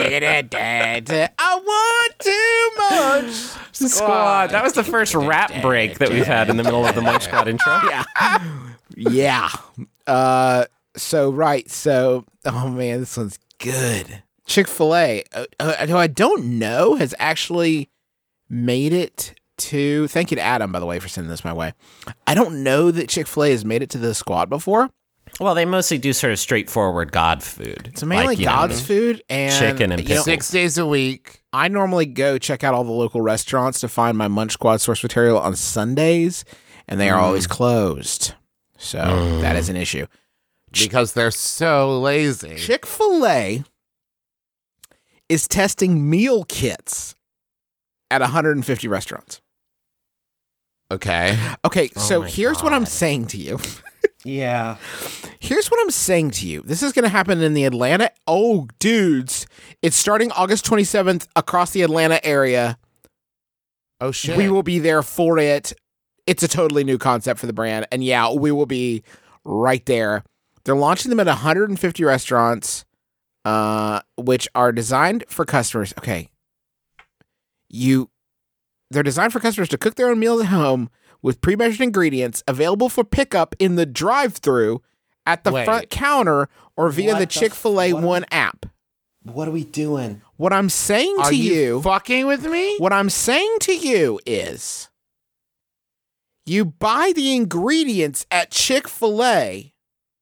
I want too much. Squad. That was the first rap break that we've had in the middle of the Munch Squad intro. Yeah. Yeah. Uh, so right. So, oh man, this one's good. Chick-fil-A, uh, uh, who I don't know, has actually made it to. Thank you to Adam, by the way, for sending this my way. I don't know that Chick-fil-A has made it to the squad before. Well, they mostly do sort of straightforward God food. It's mainly Like, you know, God's food and chicken and you know, pickles. Six days a week. I normally go check out all the local restaurants to find my Munch Squad source material on Sundays, and they are always closed. So that is an issue. Because they're so lazy. Chick-fil-A is testing meal kits at one hundred fifty restaurants. Okay. Okay, so my here's what I'm God. saying to you. Yeah. Here's what I'm saying to you. This is going to happen in the Atlanta. Oh, dudes. It's starting August twenty-seventh across the Atlanta area. Oh, shit. We will be there for it. It's a totally new concept for the brand. And yeah, we will be right there. They're launching them at one hundred fifty restaurants, uh, which are designed for customers. Okay. You, they're designed for customers to cook their own meals at home with pre-measured ingredients available for pickup in the drive-thru, at the Wait. front counter, or via What the the Chick-fil-A f- what are One we- app. What are we doing? What I'm saying Are to you, you, fucking with me? what I'm saying to you is, you buy the ingredients at Chick-fil-A.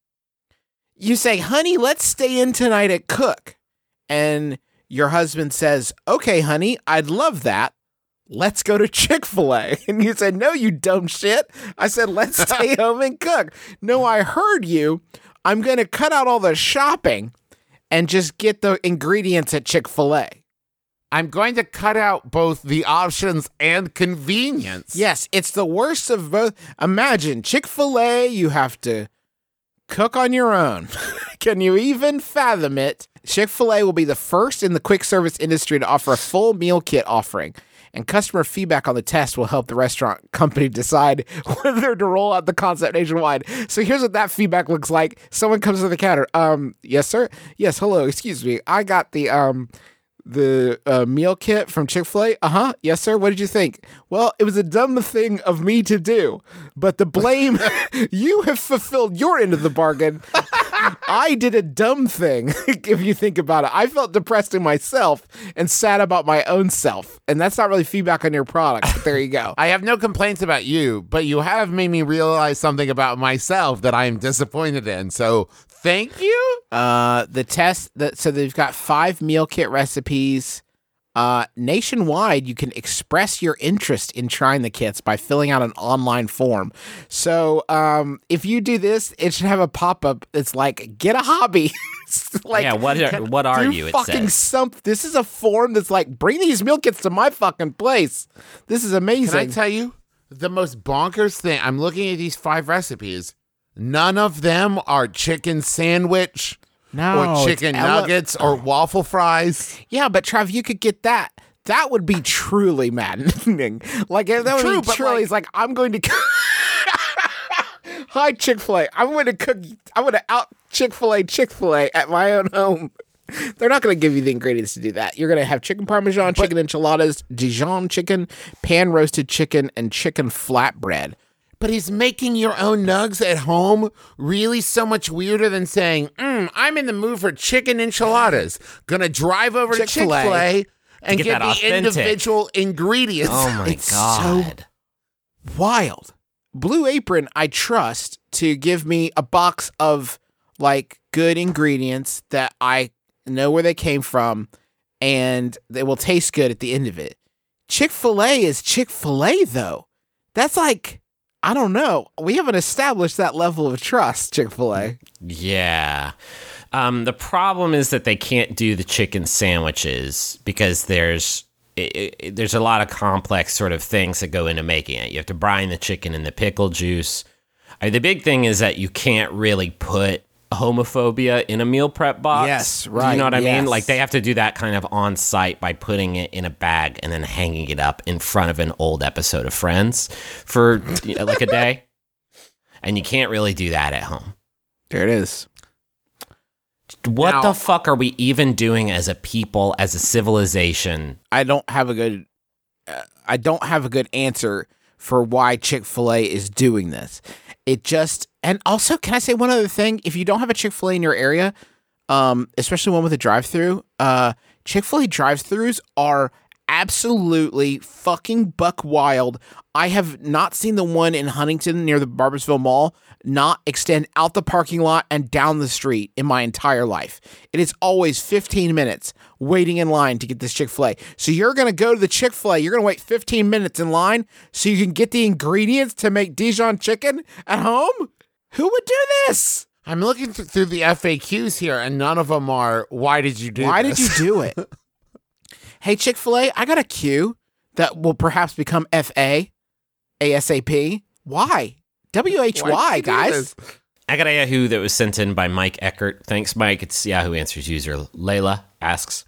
You say, honey, let's stay in tonight at Cook. And your husband says, okay, honey, I'd love that. Let's go to Chick-fil-A. And you said, no, you dumb shit. I said, let's stay home and cook. No, I heard you. I'm going to cut out all the shopping and just get the ingredients at Chick-fil-A. I'm going to cut out both the options and convenience. Yes, it's the worst of both. Imagine Chick-fil-A, you have to cook on your own. Can you even fathom it? Chick-fil-A will be the first in the quick service industry to offer a full meal kit offering, and customer feedback on the test will help the restaurant company decide whether to roll out the concept nationwide. So here's what that feedback looks like. Someone comes to the counter. Um, yes, sir. Yes, hello. Excuse me. I got the um the uh, meal kit from Chick-fil-A. Uh-huh. Yes, sir. What did you think? Well, it was a dumb thing of me to do, but the blame, you have fulfilled your end of the bargain. I did a dumb thing, if you think about it. I felt depressed in myself and sad about my own self. And that's not really feedback on your product, but there you go. I have no complaints about you, but you have made me realize something about myself that I am disappointed in. So thank you. Uh, the test, that so they've got five meal kit recipes. Uh, nationwide, you can express your interest in trying the kits by filling out an online form. So, um, if you do this, it should have a pop-up that's like, get a hobby. It's like, Yeah, what are- what are do you, it fucking says. some. This is a form that's like, bring these meal kits to my fucking place. This is amazing. Can I tell you the most bonkers thing? I'm looking at these five recipes. None of them are chicken sandwich no, or it's chicken ele- nuggets or waffle fries. Yeah, but Trav, you could get that. That would be truly maddening. Like, that would True, be but truly, like- it's like, I'm going to. Hi, Chick-fil-A. I'm going to cook. I'm going to out Chick-fil-A Chick-fil-A at my own home. They're not going to give you the ingredients to do that. You're going to have chicken parmesan, chicken enchiladas, Dijon chicken, pan roasted chicken, and chicken flatbread. But is making your own nugs at home really so much weirder than saying, mm, I'm in the mood for chicken enchiladas. Gonna drive over to Chick-fil-A. Chick-fil-A and get get, that the authentic. individual ingredients. Oh my It's god. Wild. Blue Apron, I trust to give me a box of like good ingredients that I know where they came from and they will taste good at the end of it. Chick-fil-A is Chick-fil-A though. That's like, I don't know. We haven't established that level of trust, Chick-fil-A. Yeah. Um, the problem is that they can't do the chicken sandwiches because there's it, it, there's a lot of complex sort of things that go into making it. You have to brine the chicken in the pickle juice. Uh, the big thing is that you can't really put homophobia in a meal prep box. Yes, right, You know what I yes. mean? Like they have to do that kind of on site by putting it in a bag and then hanging it up in front of an old episode of Friends for you know, like a day. And you can't really do that at home. There it is. What Now- the fuck are we even doing as a people, as a civilization? I don't have a good uh, I don't have a good answer for why Chick-fil-A is doing this. It just, and also, can I say one other thing? If you don't have a Chick-fil-A in your area, um, especially one with a drive-through, uh, Chick-fil-A drive-throughs are absolutely fucking buck wild. I have not seen the one in Huntington near the Barboursville Mall not extend out the parking lot and down the street in my entire life. It is always fifteen minutes waiting in line to get this Chick-fil-A. So you're going to go to the Chick-fil-A, you're going to wait fifteen minutes in line so you can get the ingredients to make Dijon chicken at home? Who would do this? I'm looking th- through the F A Qs here, and none of them are, why did you do Why this? did you do it? Hey, Chick-fil-A, I got a Q that will perhaps become F A ASAP. Why? W H Why Y, did you do guys. this? I got a Yahoo that was sent in by Mike Eckert. Thanks, Mike. It's Yahoo Answers user Layla asks,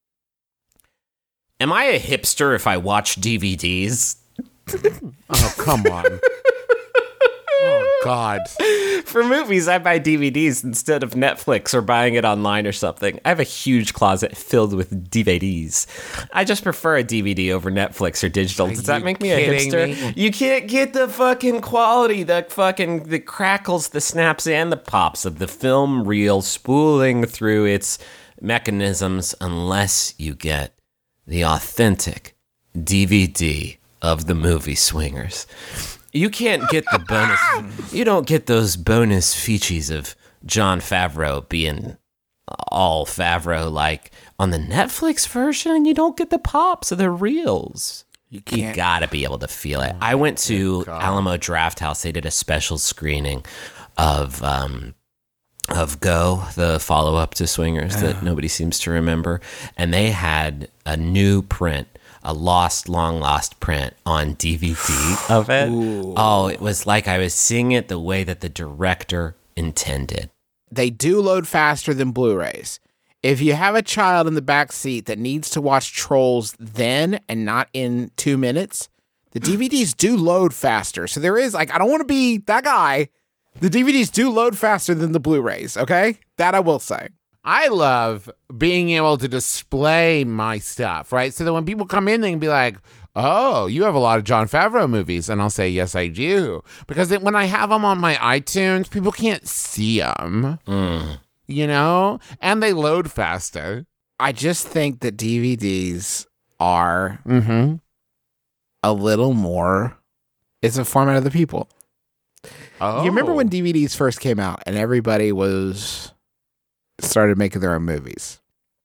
am I a hipster if I watch D V Ds? Oh, come on. Oh, God. For movies, I buy D V Ds instead of Netflix or buying it online or something. I have a huge closet filled with D V Ds. I just prefer a D V D over Netflix or digital. Does that you make me a kidding hipster? me? You can't get the fucking quality, the fucking the crackles, the snaps, and the pops of the film reel spooling through its mechanisms unless you get the authentic D V D of the movie Swingers. You can't get the bonus. You don't get those bonus features of Jon Favreau being all Favreau like on the Netflix version. You don't get the pops of the reels. You, can't- gotta be able to feel it. I went to Alamo Draft House. They did a special screening of um, of Go, the follow up to Swingers that nobody seems to remember, and they had a new print. A lost, long lost print on D V D of it. Ooh. Oh, it was like I was seeing it the way that the director intended. They do load faster than Blu-rays. If you have a child in the back seat that needs to watch Trolls then and not in two minutes, the D V Ds do load faster. So there is, like, I don't want to be that guy. The D V Ds do load faster than the Blu-rays, okay? That I will say. I love being able to display my stuff, right? So that when people come in, they can be like, oh, you have a lot of Jon Favreau movies. And I'll say, yes, I do. Because then when I have them on my iTunes, people can't see them, Mm. you know? And they load faster. I just think that D V Ds are Mm-hmm. a little more, it's a format of the people. Oh. You remember when D V Ds first came out and everybody was started making their own movies?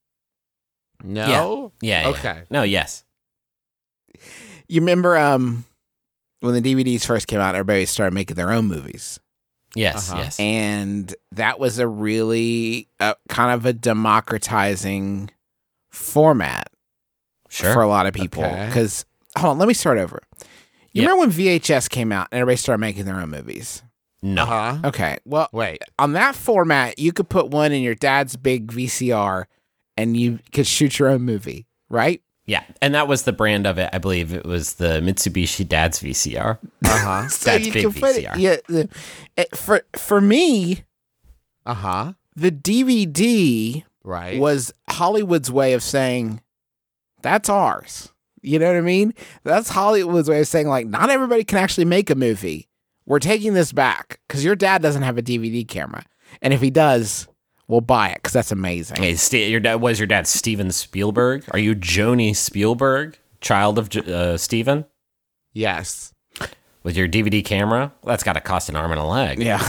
No? Yeah. yeah. Okay. No, yes. You remember um, when the D V Ds first came out, everybody started making their own movies. Yes, Uh-huh. yes. And that was a really uh, kind of a democratizing format Sure. for a lot of people. Okay. Because, hold on, let me start over. You Yeah. remember when V H S came out and everybody started making their own movies? No. Uh-huh. Okay, well, Wait. on that format, you could put one in your dad's big V C R and you could shoot your own movie, right? Yeah. And that was the brand of it. I believe it was the Mitsubishi Dad's V C R. Uh-huh. So That's you big can put V C R. it, yeah. the- it- for for me, Uh-huh. the D V D Right. was Hollywood's way of saying that's ours. You know what I mean? That's Hollywood's way of saying, like, not everybody can actually make a movie. We're taking this back because your dad doesn't have a D V D camera, and if he does, we'll buy it because that's amazing. Hey, St- your dad was your dad Steven Spielberg? Are you Joni Spielberg, child of J- uh, Steven, Yes. with your D V D camera? Well, that's got to cost an arm and a leg. Yeah.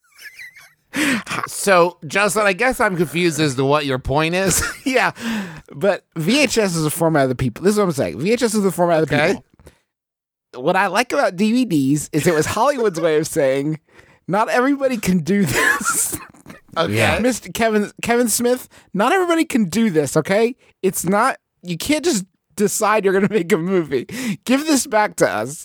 So, Justin, I guess I'm confused as to what your point is. Yeah, but V H S is a format of the people. This is what I'm saying. V H S is the format of the Okay. people. What I like about D V Ds is it was Hollywood's way of saying, not everybody can do this. Okay. Yeah. Mister Kevin Kevin Smith, not everybody can do this, okay? It's not, you can't just decide you're going to make a movie. Give this back to us.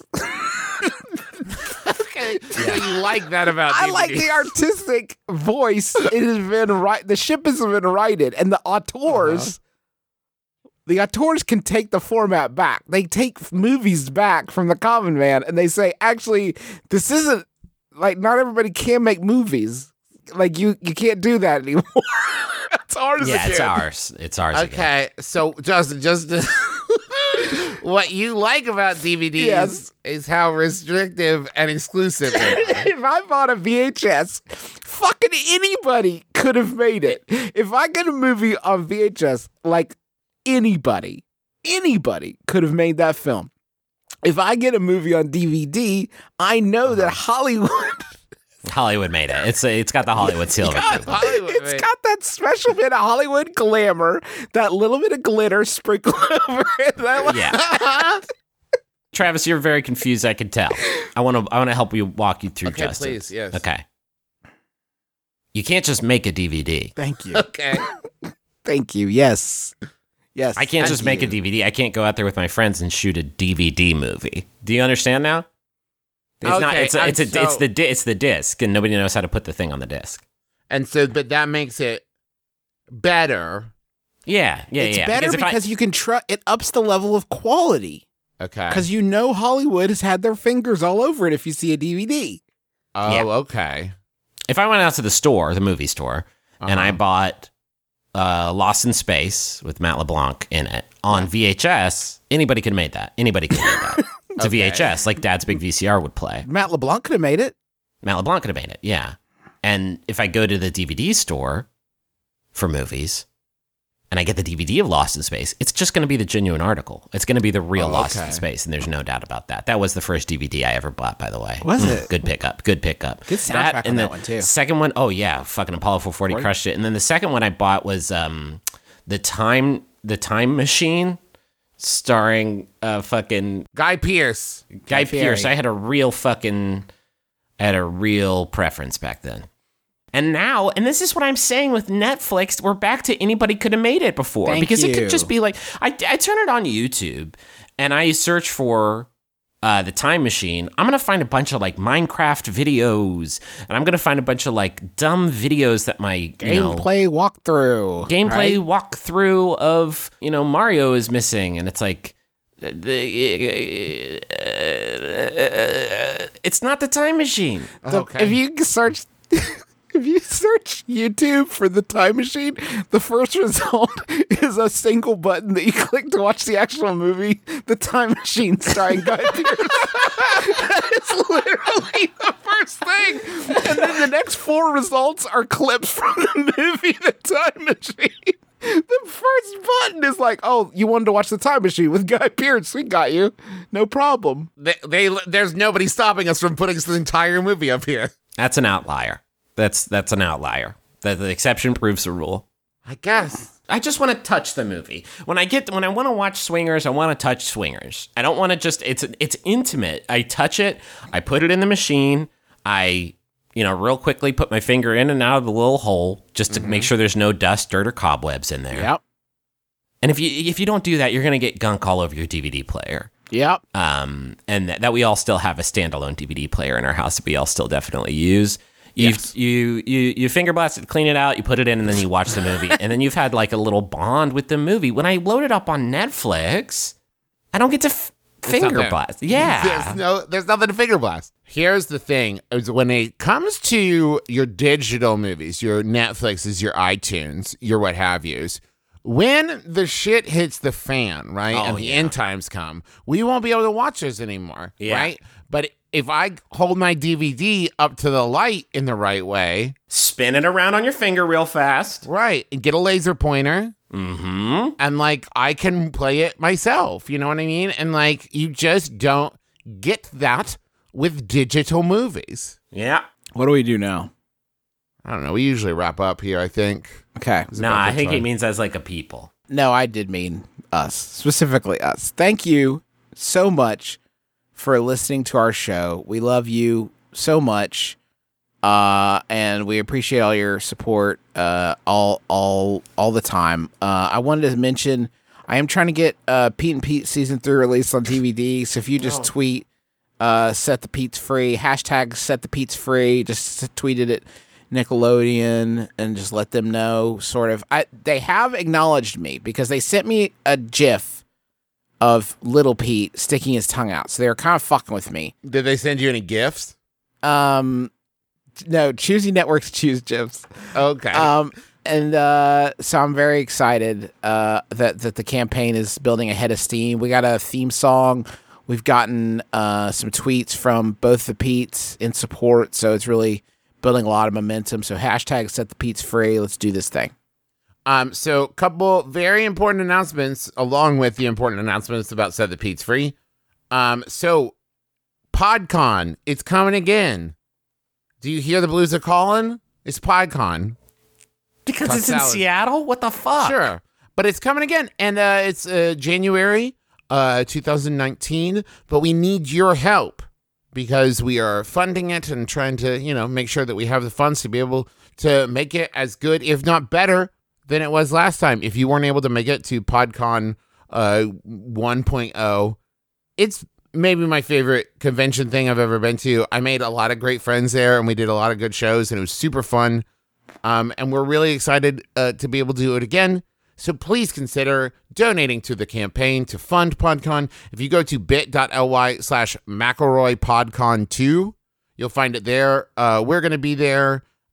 Okay. So you like that about I D V Ds. like the artistic voice. It has been right. The ship has been righted, and the auteurs, the auteurs can take the format back. They take f- movies back from the common man, and they say, actually, this isn't like not everybody can make movies. Like you, you can't do that anymore. It's ours Yeah, again. it's ours. It's ours again. Okay, so Justin, just to- what you like about D V Ds Yes. is how restrictive and exclusive they are. If I bought a V H S, fucking anybody could have made it. If I get a movie on V H S, like anybody, anybody could have made that film. If I get a movie on D V D, I know that Hollywood, Hollywood made it. It's it's got the Hollywood seal of approval. Hollywood, it's man. got that special bit of Hollywood glamour, that little bit of glitter sprinkled over it. And I like- Yeah. Travis, you're very confused. I can tell. I want to. I want to help you walk you through. Okay, Justin. please, yes. Okay. You can't just make a D V D. Thank you. Okay. Thank you. Yes. Yes. I can't thank just make a you. D V D. I can't go out there with my friends and shoot a D V D movie. Do you understand now? It's not. Okay, It's a, it's a, and so- it's the di- it's the disc, and nobody knows how to put the thing on the disc. And so, but that makes it better. Yeah, yeah, It's yeah. better if I- because you can trust. It ups the level of quality Okay. because you know Hollywood has had their fingers all over it. If you see a D V D, Oh, Yeah. okay. if I went out to the store, the movie store, uh-huh. and I bought uh, Lost in Space with Matt LeBlanc in it on V H S, anybody could have made that. Anybody could have made that. It's okay. A V H S, like Dad's big V C R would play. Matt LeBlanc could have made it. Matt LeBlanc could have made it, yeah. And if I go to the D V D store for movies, and I get the D V D of Lost in Space, it's just going to be the genuine article. It's going to be the real oh, Lost okay. in Space, and there's no doubt about that. That was the first D V D I ever bought, by the way. Was it? Good pickup. Good pickup. Good soundtrack that, and on the that one, too. Second one, oh yeah, fucking Apollo four forty forty? Crushed it. And then the second one I bought was um, the time the Time Machine, starring uh, fucking Guy Pearce. Guy, Guy Pearce. I had a real fucking, I had a real preference back then. And now, and this is what I'm saying with Netflix, we're back to anybody could have made it before. Thank because you. It could just be like, I, I turn it on YouTube and I search for uh, the Time Machine. I'm going to find a bunch of like Minecraft videos, and I'm going to find a bunch of like dumb videos that my you gameplay know, walkthrough. Gameplay right? walkthrough of, you know, Mario is missing. And it's like, the, uh, it's not the Time Machine. Okay. If you search... If you search YouTube for the Time Machine, the first result is a single button that you click to watch the actual movie, The Time Machine, starring Guy Pearce. It's literally the first thing. And then the next four results are clips from the movie, The Time Machine. The first button is like, oh, you wanted to watch The Time Machine with Guy Pearce. We got you. No problem. They, they There's nobody stopping us from putting the entire movie up here. That's an outlier. That's that's an outlier. The, the exception proves the rule. I guess. I just want to touch the movie. When I get when I want to watch Swingers, I want to touch Swingers. I don't want to just it's it's intimate. I touch it, I put it in the machine, I you know, real quickly put my finger in and out of the little hole just to mm-hmm. make sure there's no dust, dirt, or cobwebs in there. Yep. And if you if you don't do that, you're going to get gunk all over your D V D player. Yep. Um and that, that we all still have a standalone D V D player in our house that we all still definitely use. You yes. you you you finger blast it, clean it out, you put it in, and then you watch the movie, and then you've had like a little bond with the movie. When I load it up on Netflix, I don't get to f- finger blast. Yeah, there's no, there's nothing to finger blast. Here's the thing: is when it comes to your digital movies, your Netflixes, your iTunes, your what have yous. When the shit hits the fan, right, oh, and the yeah. end times come, we won't be able to watch those anymore, yeah. right? But if I hold my D V D up to the light in the right way, spin it around on your finger real fast, right, and get a laser pointer, mm-hmm. and like I can play it myself, you know what I mean? And like you just don't get that with digital movies. Yeah. What do we do now? I don't know. We usually wrap up here, I think. Okay. No, nah, I think time. It means as like a people. No, I did mean us, specifically us. Thank you so much for listening to our show. We love you so much, uh, and we appreciate all your support uh, all all all the time. Uh, I wanted to mention I am trying to get uh, Pete and Pete season three released on D V D. So if you just oh. tweet uh, "Set the Pete's Free" hashtag "Set the Pete's Free," just tweeted it. Nickelodeon and just let them know sort of I they have acknowledged me because they sent me a GIF of Little Pete sticking his tongue out, so they were kind of fucking with me. Did they send you any gifts? Um no, Choosy Networks choose GIFs. Okay. Um and uh so I'm very excited uh that that the campaign is building ahead of steam. We got a theme song. We've gotten uh some tweets from both the Petes in support, so it's really building a lot of momentum. So hashtag Set the Pete's Free. Let's do this thing. Um, so couple very important announcements along with the important announcements about Set the Pete's Free. Um, so PodCon, it's coming again. Do you hear the blues are calling? It's PodCon. Because Cut it's salad. in Seattle? What the fuck? Sure. But it's coming again. And uh, it's uh, January uh, twenty nineteen. But we need your help, because we are funding it and trying to, you know, make sure that we have the funds to be able to make it as good, if not better, than it was last time. If you weren't able to make it to PodCon uh, one point oh, it's maybe my favorite convention thing I've ever been to. I made a lot of great friends there, and we did a lot of good shows, and it was super fun. Um, and we're really excited uh, to be able to do it again. So please consider donating to the campaign to fund PodCon. If you go to bit.ly slash McElroy PodCon two, you'll find it there. Uh, we're going to be there.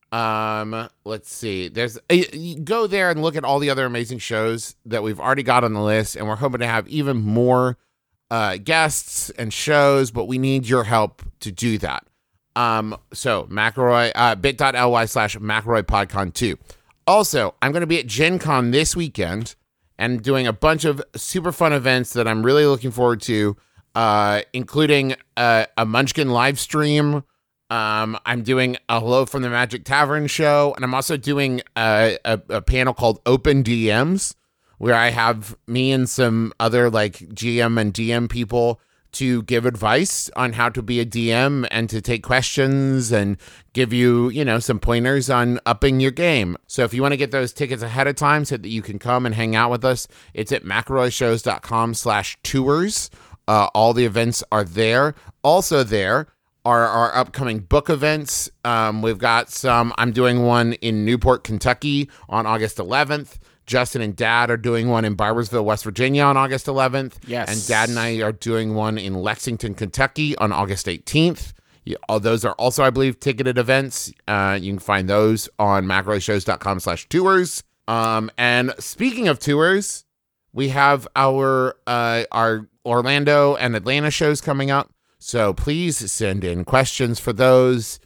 Um, let's see. There's uh, you go there and look at all the other amazing shows that we've already got on the list, and we're hoping to have even more uh, guests and shows, but we need your help to do that. Um, so McElroy, uh, bit.ly slash McElroy PodCon two. Also, I'm going to be at Gen Con this weekend and doing a bunch of super fun events that I'm really looking forward to, uh, including uh, a Munchkin live stream. Um, I'm doing a Hello from the Magic Tavern show, and I'm also doing a, a, a panel called Open D Ms, where I have me and some other like G M and D M people to give advice on how to be a D M and to take questions and give you, you know, some pointers on upping your game. So if you want to get those tickets ahead of time so that you can come and hang out with us, it's at McElroyShows.com slash tours. Uh, all the events are there. Also there are our upcoming book events. Um, we've got some, I'm doing one in Newport, Kentucky on August eleventh. Justin and Dad are doing one in Barboursville, West Virginia on August eleventh. Yes. And Dad and I are doing one in Lexington, Kentucky on August eighteenth. You, all those are also, I believe, ticketed events. Uh, you can find those on McElroyShows.com slash tours. Um, and speaking of tours, we have our uh, our Orlando and Atlanta shows coming up. So please send in questions for those.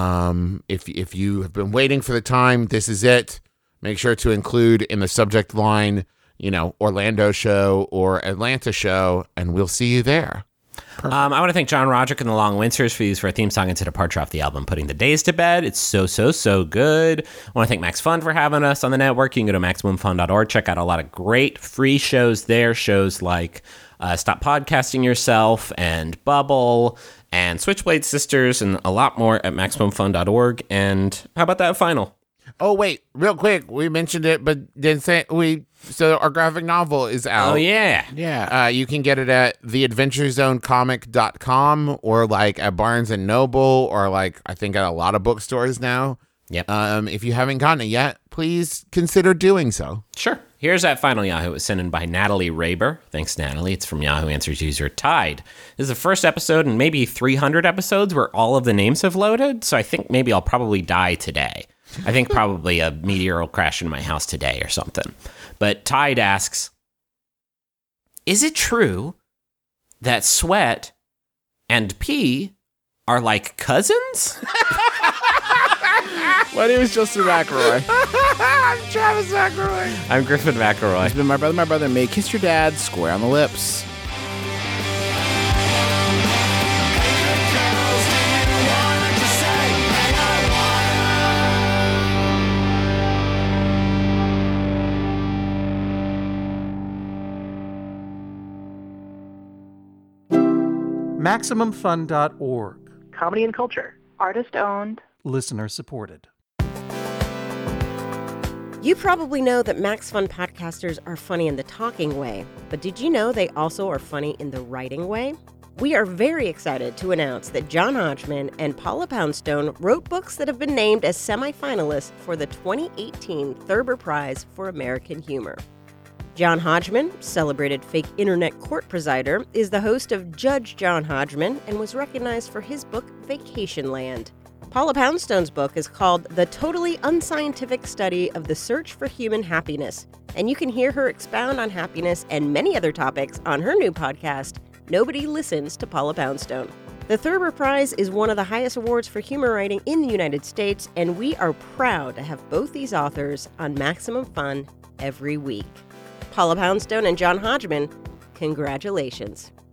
Um, if if you have been waiting for the time, this is it. Make sure to include in the subject line, you know, Orlando show or Atlanta show, and we'll see you there. Um, I want to thank John Roderick and the Long Winters for use for a theme song and to departure off the album Putting the Days to Bed. It's so, so, so good. I want to thank Max Fun for having us on the network. You can go to maximum fun dot org, check out a lot of great free shows there. Shows like uh, Stop Podcasting Yourself and Bubble and Switchblade Sisters and a lot more at maximum fun dot org. And how about that final? Oh, wait, real quick. We mentioned it, but didn't say we. So our graphic novel is out. Oh, yeah. Yeah. Uh, you can get it at the adventure zone comic dot com or like at Barnes and Noble or like I think at a lot of bookstores now. Yep. Um, if you haven't gotten it yet, please consider doing so. Sure. Here's that final Yahoo. It was sent in by Natalie Raber. Thanks, Natalie. It's from Yahoo Answers user Tide. This is the first episode in maybe three hundred episodes where all of the names have loaded, so I think maybe I'll probably die today. I think probably a meteor will crash into my house today or something. But Tide asks, is it true that Sweat and P are like cousins? My name is Justin McElroy. I'm Travis McElroy. I'm Griffin McElroy. It's been my brother, my brother. May kiss your dad square on the lips. maximum fun dot org. Comedy and culture. Artist owned. Listener supported. You probably know that Max Fun podcasters are funny in the talking way, but did you know they also are funny in the writing way? We are very excited to announce that John Hodgman and Paula Poundstone wrote books that have been named as semifinalists for the twenty eighteen Thurber Prize for American Humor. John Hodgman, celebrated fake internet court presider, is the host of Judge John Hodgman and was recognized for his book Vacation Land. Paula Poundstone's book is called The Totally Unscientific Study of the Search for Human Happiness, and you can hear her expound on happiness and many other topics on her new podcast, Nobody Listens to Paula Poundstone. The Thurber Prize is one of the highest awards for humor writing in the United States, and we are proud to have both these authors on Maximum Fun every week. Paula Poundstone and John Hodgman, congratulations.